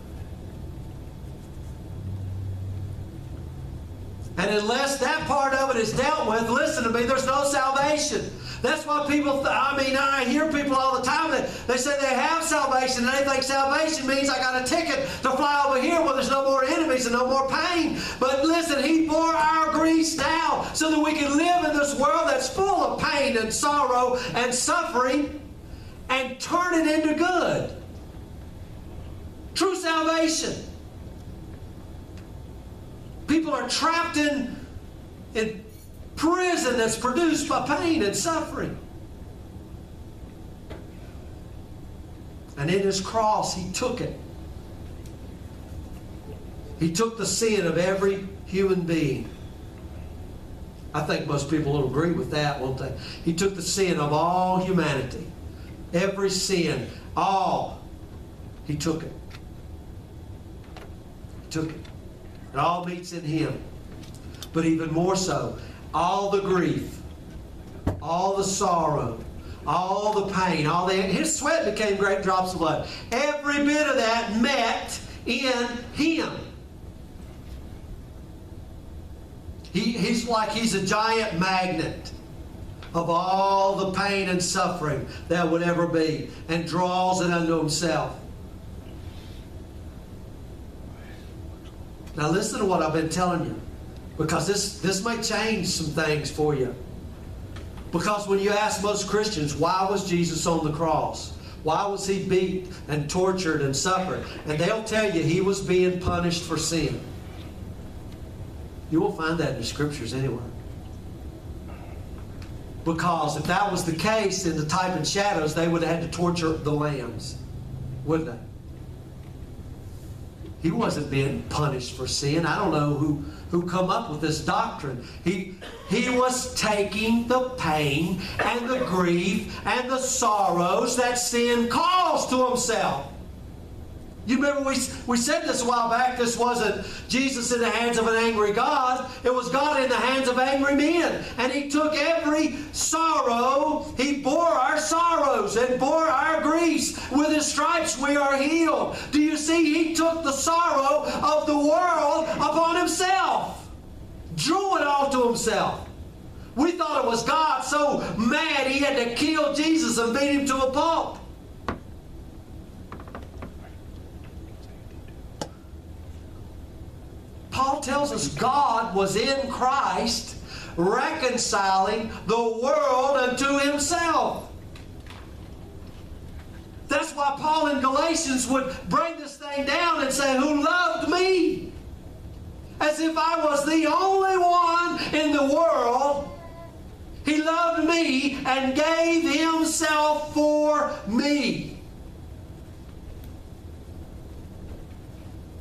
S1: And unless that part of it is dealt with, listen to me, there's no salvation. That's why people, I hear people all the time that they say they have salvation and they think salvation means I got a ticket to fly over here where there's no more enemies and no more pain. But listen, he bore our griefs now so that we can live in this world that's full of pain and sorrow and suffering and turn it into good. True salvation. People are trapped in prison that's produced by pain and suffering. And in his cross, he took it. He took the sin of every human being. I think most people will agree with that, won't they? He took the sin of all humanity. Every sin, all. He took it. He took it. It all meets in him. But even more so, all the grief, all the sorrow, all the pain, his sweat became great drops of blood. Every bit of that met in him. He's like he's a giant magnet of all the pain and suffering that would ever be, and draws it unto himself. Now listen to what I've been telling you, because this may change some things for you. Because when you ask most Christians, why was Jesus on the cross? Why was he beat and tortured and suffered? And they'll tell you he was being punished for sin. You won't find that in the scriptures anywhere. Because if that was the case in the type and shadows, they would have had to torture the lambs, wouldn't they? He wasn't being punished for sin. I don't know who come up with this doctrine. He was taking the pain and the grief and the sorrows that sin caused to himself. You remember we said this a while back. This wasn't Jesus in the hands of an angry God. It was God in the hands of angry men. And he took every sorrow. He bore our sorrows and bore our griefs. With his stripes we are healed. Do you see? He took the sorrow of the world upon himself. Drew it all to himself. We thought it was God so mad he had to kill Jesus and beat him to a pulp. Paul tells us God was in Christ reconciling the world unto himself. That's why Paul in Galatians would bring this thing down and say, who loved me? As if I was the only one in the world. He loved me and gave himself for me.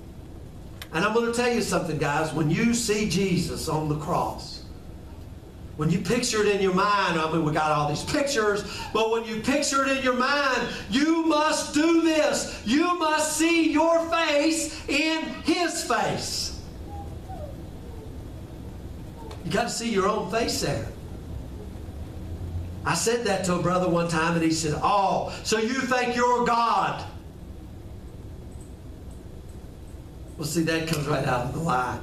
S1: And I'm going to tell you something, guys. When you see Jesus on the cross, When you picture it in your mind, I mean, we got all these pictures, but when you picture it in your mind, you must do this. You must see your face in His face. You got to see your own face there. I said that to a brother one time, and he said, "Oh, so you think you're God?" Well, see, that comes right out of the lie.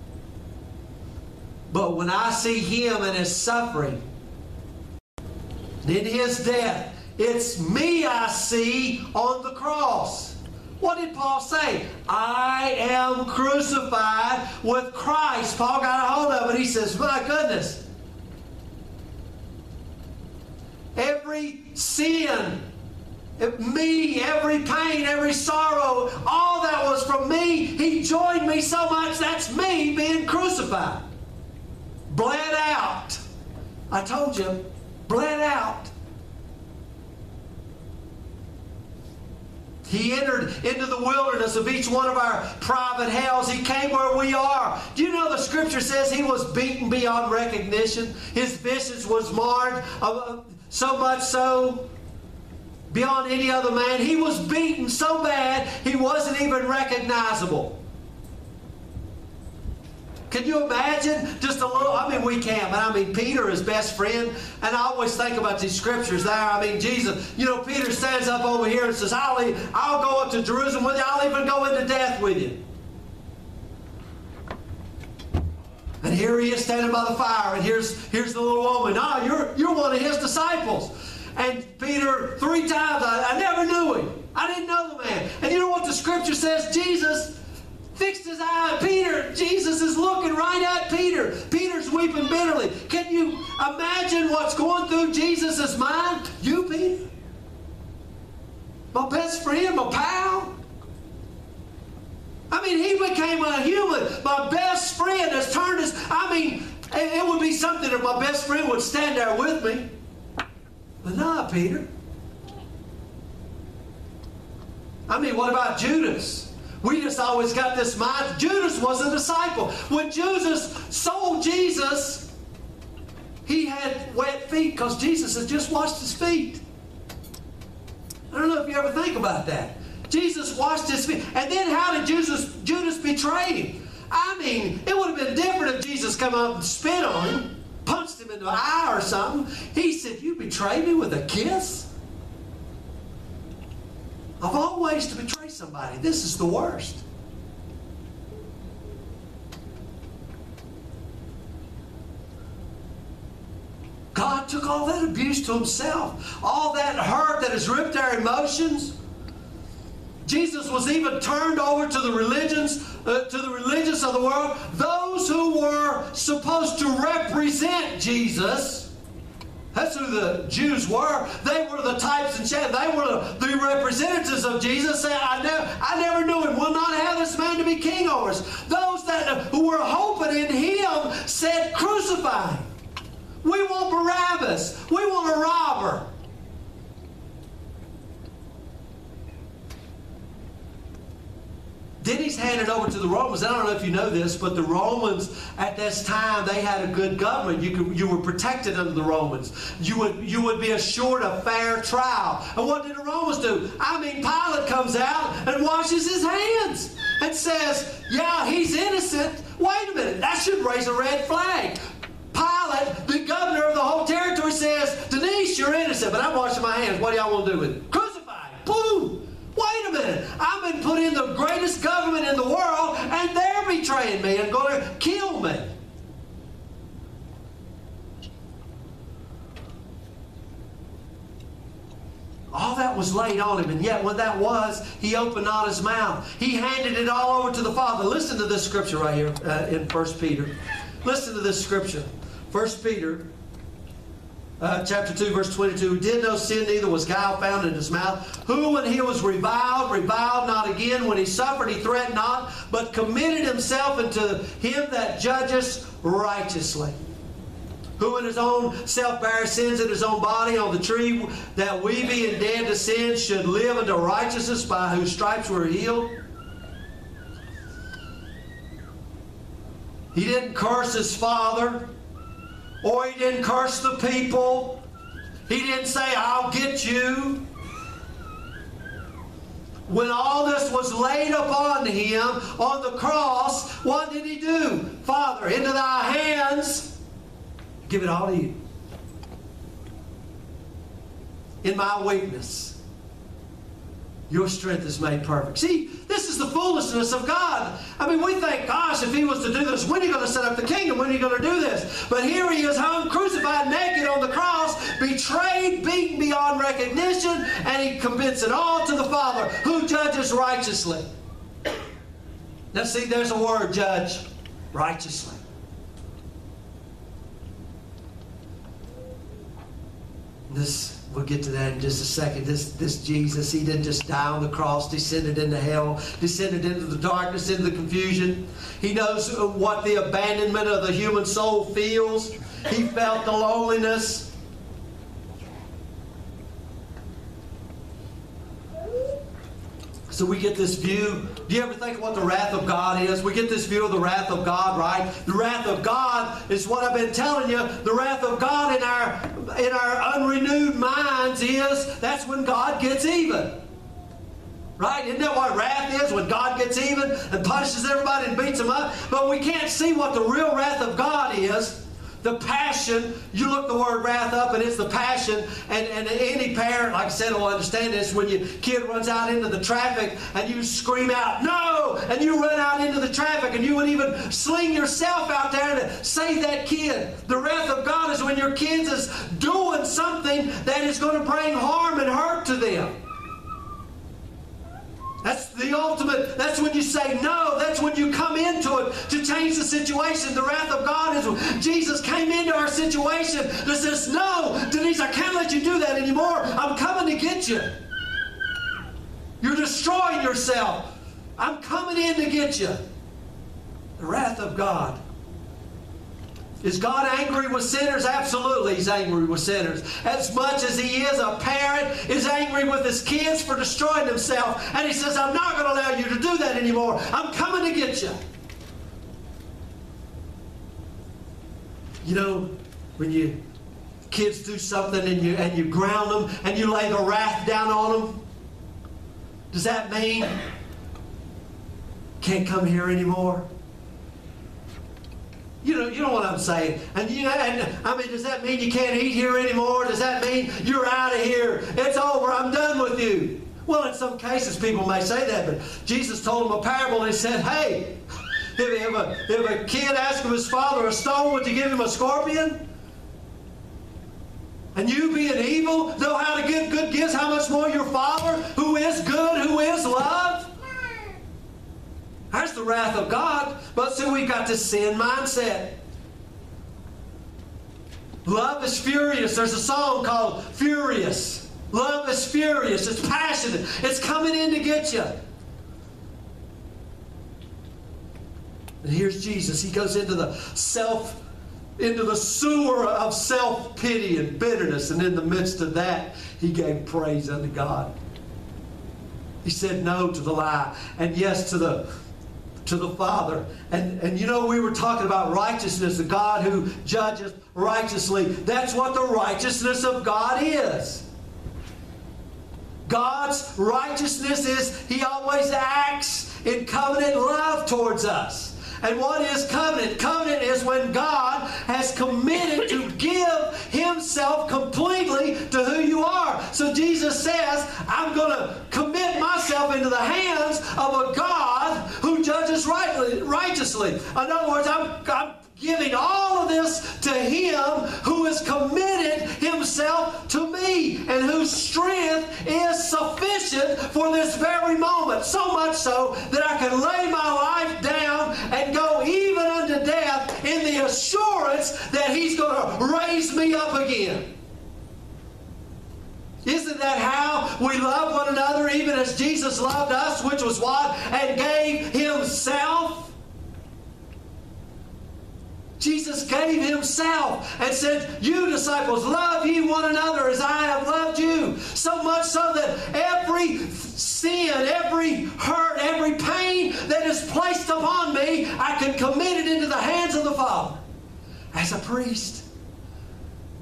S1: But when I see Him and His suffering, and in His death, it's me I see on the cross. What did Paul say? I am crucified with Christ. Paul got a hold of it. He says, my goodness. Every sin, me, every pain, every sorrow, all that was from me. He joined me so much, that's me being crucified. Bled out. I told you, bled out. He entered into the wilderness of each one of our private hells. He came where we are. Do you know the Scripture says He was beaten beyond recognition? His visage was marred, so much so beyond any other man. He was beaten so bad He wasn't even recognizable. Can you imagine just a little? I mean, we can't, but I mean, Peter, his best friend, and I always think about these scriptures there. I mean, Jesus, you know, Peter stands up over here and says, I'll go up to Jerusalem with you. I'll even go into death with you. And here he is standing by the fire, and here's the little woman. Oh, you're one of His disciples. And Peter, 3 times, I never knew him. I didn't know the man. And you know what the scripture says? Jesus fixed his eye on Peter. Jesus is looking right at Peter. Peter's weeping bitterly. Can you imagine what's going through Jesus' mind? You, Peter? My best friend, my pal? I mean, he became a human. My best friend has turned his... I mean, it would be something if my best friend would stand there with me. But nah, Peter. I mean, what about Judas? We just always got this mind. Judas was a disciple. When Judas sold Jesus, he had wet feet because Jesus had just washed his feet. I don't know if you ever think about that. Jesus washed his feet. And then how did Judas betray him? I mean, it would have been different if Jesus come up and spit on him, punched him in the eye or something. He said, you betrayed me with a kiss? Of all ways to betray somebody, this is the worst. God took all that abuse to Himself. All that hurt that has ripped our emotions. Jesus was even turned over to the religious of the world. Those who were supposed to represent Jesus. That's who the Jews were. They were the types and shadows. They were the representatives of Jesus. Saying, I never knew Him. Will not have this man to be king over us. Those who were hoping in Him said, crucify Him. We want Barabbas. We want a robber. Then He's handed over to the Romans. I don't know if you know this, but the Romans at this time, they had a good government. You were protected under the Romans. You would be assured a fair trial. And what did the Romans do? I mean, Pilate comes out and washes his hands and says, yeah, he's innocent. Wait a minute, that should raise a red flag. Pilate, the governor of the whole territory, says, Denise, you're innocent, but I'm washing my hands. What do y'all want to do with it? Crucify him. Boom. Wait a minute. I've been put in the greatest government in the world, and they're betraying me and going to kill me. All that was laid on Him, and yet when that was, He opened not His mouth. He handed it all over to the Father. Listen to this scripture right here in 1 Peter. Listen to this scripture. 1 Peter chapter 2, verse 22. Who did no sin, neither was guile found in His mouth. Who, when He was reviled not again. When He suffered, He threatened not, but committed Himself unto Him that judgeth righteously. Who in His own self bare sins in His own body on the tree, that we being dead to sin should live unto righteousness, by whose stripes we're healed. He didn't curse His Father. or he didn't curse the people. He didn't say, I'll get you. When all this was laid upon him on the cross, what did he do? Father, into thy hands, give it all to you. In my weakness, your strength is made perfect. See, this is the foolishness of God. I mean, we think, gosh, if he was to do this, when are you going to set up the kingdom? When are you going to do this? But here he is hung, crucified, naked on the cross, betrayed, beaten beyond recognition, and he commits it all to the Father, who judges righteously. Now see, there's a word, judge, righteously. We'll get to that in just a second. This Jesus, he didn't just die on the cross, descended into hell, descended into the darkness, into the confusion. He knows what the abandonment of the human soul feels. He felt the loneliness. So we get this view. Do you ever think of what the wrath of God is? We get this view of the wrath of God, right? The wrath of God is what I've been telling you. The wrath of God in our unrenewed minds is, that's when God gets even. Right? Isn't that what wrath is? When God gets even and punishes everybody and beats them up. But we can't see what the real wrath of God is. The passion, you look the word wrath up and it's the passion, and any parent, like I said, will understand this. When your kid runs out into the traffic and you scream out, no! And you run out into the traffic and you would even sling yourself out there to save that kid. The wrath of God is when your kid is doing something that is going to bring harm and hurt to them. That's the ultimate. That's when you say no. That's when you come into it to change the situation. The wrath of God is when Jesus came into our situation that says, no, Denise, I can't let you do that anymore. I'm coming to get you. You're destroying yourself. I'm coming in to get you. The wrath of God. Is God angry with sinners? Absolutely, he's angry with sinners. As much as he is, a parent is angry with his kids for destroying themselves. And he says, I'm not going to allow you to do that anymore. I'm coming to get you. You know, when your kids do something and you ground them and you lay the wrath down on them, does that mean can't come here anymore? You know what I'm saying. And I mean, does that mean you can't eat here anymore? Does that mean you're out of here? It's over. I'm done with you. Well, in some cases, people may say that, but Jesus told them a parable and he said, hey, if a kid asks of his father a stone, would you give him a scorpion? And you being evil know how to give good gifts, how much more your Father, who is good, who is love? That's the wrath of God. But see, we've got this sin mindset. Love is furious. There's a song called Furious. Love is furious. It's passionate. It's coming in to get you. And here's Jesus. He goes into the sewer of self-pity and bitterness. And in the midst of that, he gave praise unto God. He said no to the lie and yes to the Father. And you know, we were talking about righteousness, the God who judges righteously. That's what the righteousness of God is. God's righteousness is he always acts in covenant love towards us. And what is covenant? Covenant is when God has committed to give himself completely to who you are. So Jesus says, I'm going to commit myself into the hands of a God who judges righteously. In other words, I'm giving all of this to him who has committed himself to me and whose strength is sufficient for this very moment. So much so that I can lay my life down and go even unto death in the assurance that he's going to raise me up again. Isn't that how we love one another, even as Jesus loved us, which was what? And gave himself. Jesus gave himself and said, you disciples, love ye one another as I have loved you. So much so that every sin, every hurt, every pain that is placed upon me, I can commit it into the hands of the Father as a priest.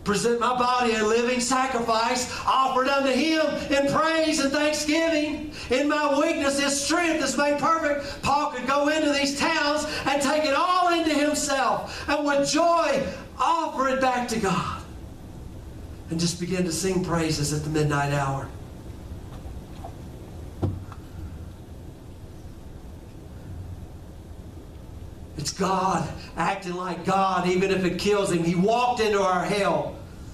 S1: present my body a living sacrifice, offered unto Him in praise and thanksgiving. In my weakness, His strength is made perfect. Paul could go into these towns and take it all into himself, and with joy offer it back to God, and just begin to sing praises at the midnight hour. It's God acting like God, even if it kills Him. He walked into our hell.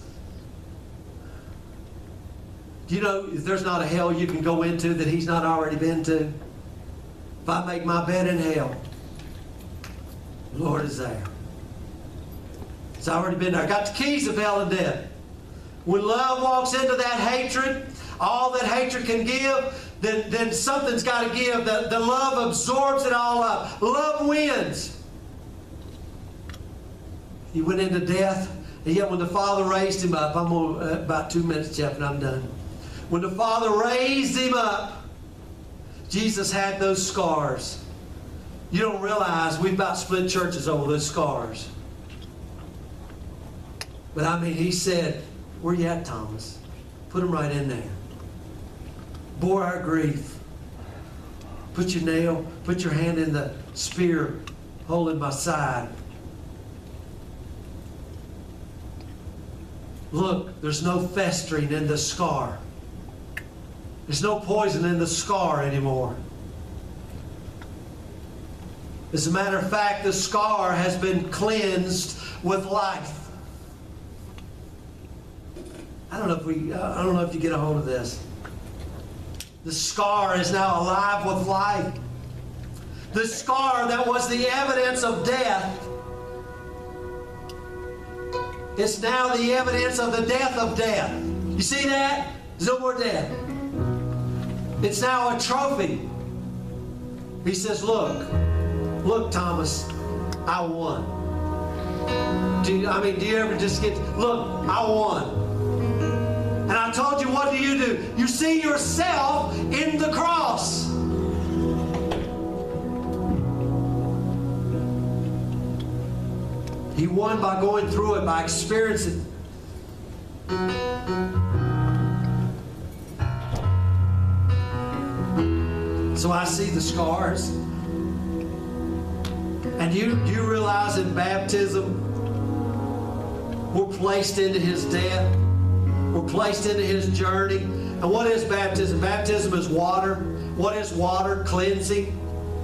S1: Do you know there's not a hell you can go into that He's not already been to? If I make my bed in hell, the Lord is there. It's already been there. I got the keys of hell and death. When love walks into that hatred, all that hatred can give, then something's got to give. The love absorbs it all up. Love wins. He went into death, and yet when the Father raised Him up, I'm going about 2 minutes, Jeff, and I'm done. When the Father raised Him up, Jesus had those scars. You don't realize we've about split churches over those scars. But I mean, He said, "Where you at, Thomas? Put them right in there. Bore our grief. Put your hand in the spear holding my side. Look, there's no festering in the scar. There's no poison in the scar anymore. As a matter of fact, the scar has been cleansed with life." I don't know if you get a hold of this. The scar is now alive with life. The scar that was the evidence of death is now the evidence of the death of death. You see that? There's no more death. It's now a trophy. He says, look, Thomas, I won. Do you ever just get, look, I won. And I told you, what do? You see yourself in the cross. He won by going through it, by experiencing it. So I see the scars. And you realize in baptism, we're placed into His death. We're placed into His journey. And what is baptism? Baptism is water. What is water? Cleansing.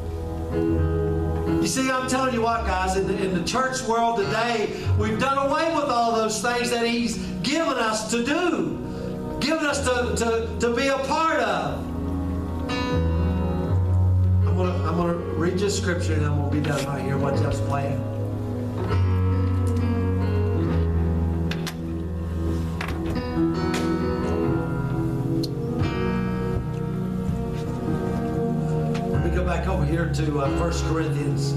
S1: You see, I'm telling you what, guys, in the church world today, we've done away with all those things that He's given us to do, given us to be a part of. I'm going to read you scripture, and I'm going to be done right here. What Jeff's playing. Back over here to 1 Corinthians.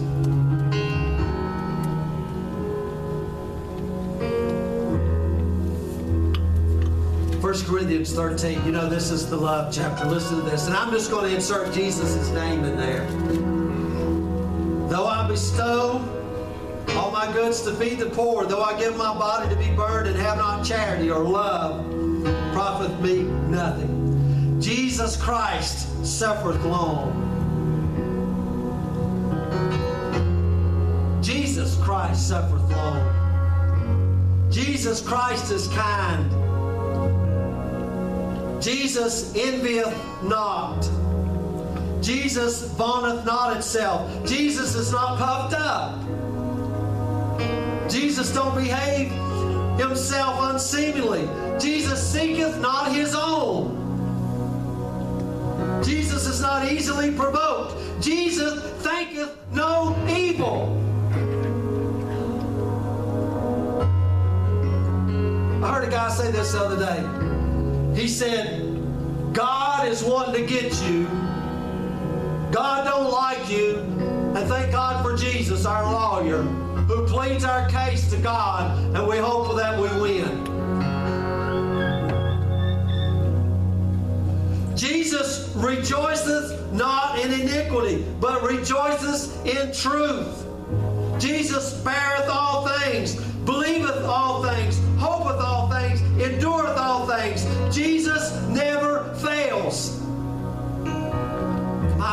S1: 1 Corinthians 13. You know, this is the love chapter. Listen to this. And I'm just going to insert Jesus' name in there. Though I bestow all my goods to feed the poor, though I give my body to be burned and have not charity or love, profit me nothing. Jesus Christ suffereth long. Jesus Christ suffereth long. Jesus Christ is kind. Jesus envieth not. Jesus vaunteth not itself. Jesus is not puffed up. Jesus don't behave himself unseemly. Jesus seeketh not his own. Jesus is not easily provoked. Jesus thinketh no evil. I heard a guy say this the other day. He said, God is wanting to get you. God don't like you. And thank God for Jesus, our lawyer, who pleads our case to God, and we hope that we win. Jesus rejoiceth not in iniquity, but rejoiceth in truth. Jesus beareth all things, believeth all things, hopeth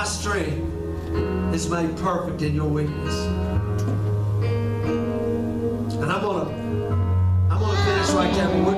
S1: strength is made perfect in your weakness. And I'm gonna finish right there.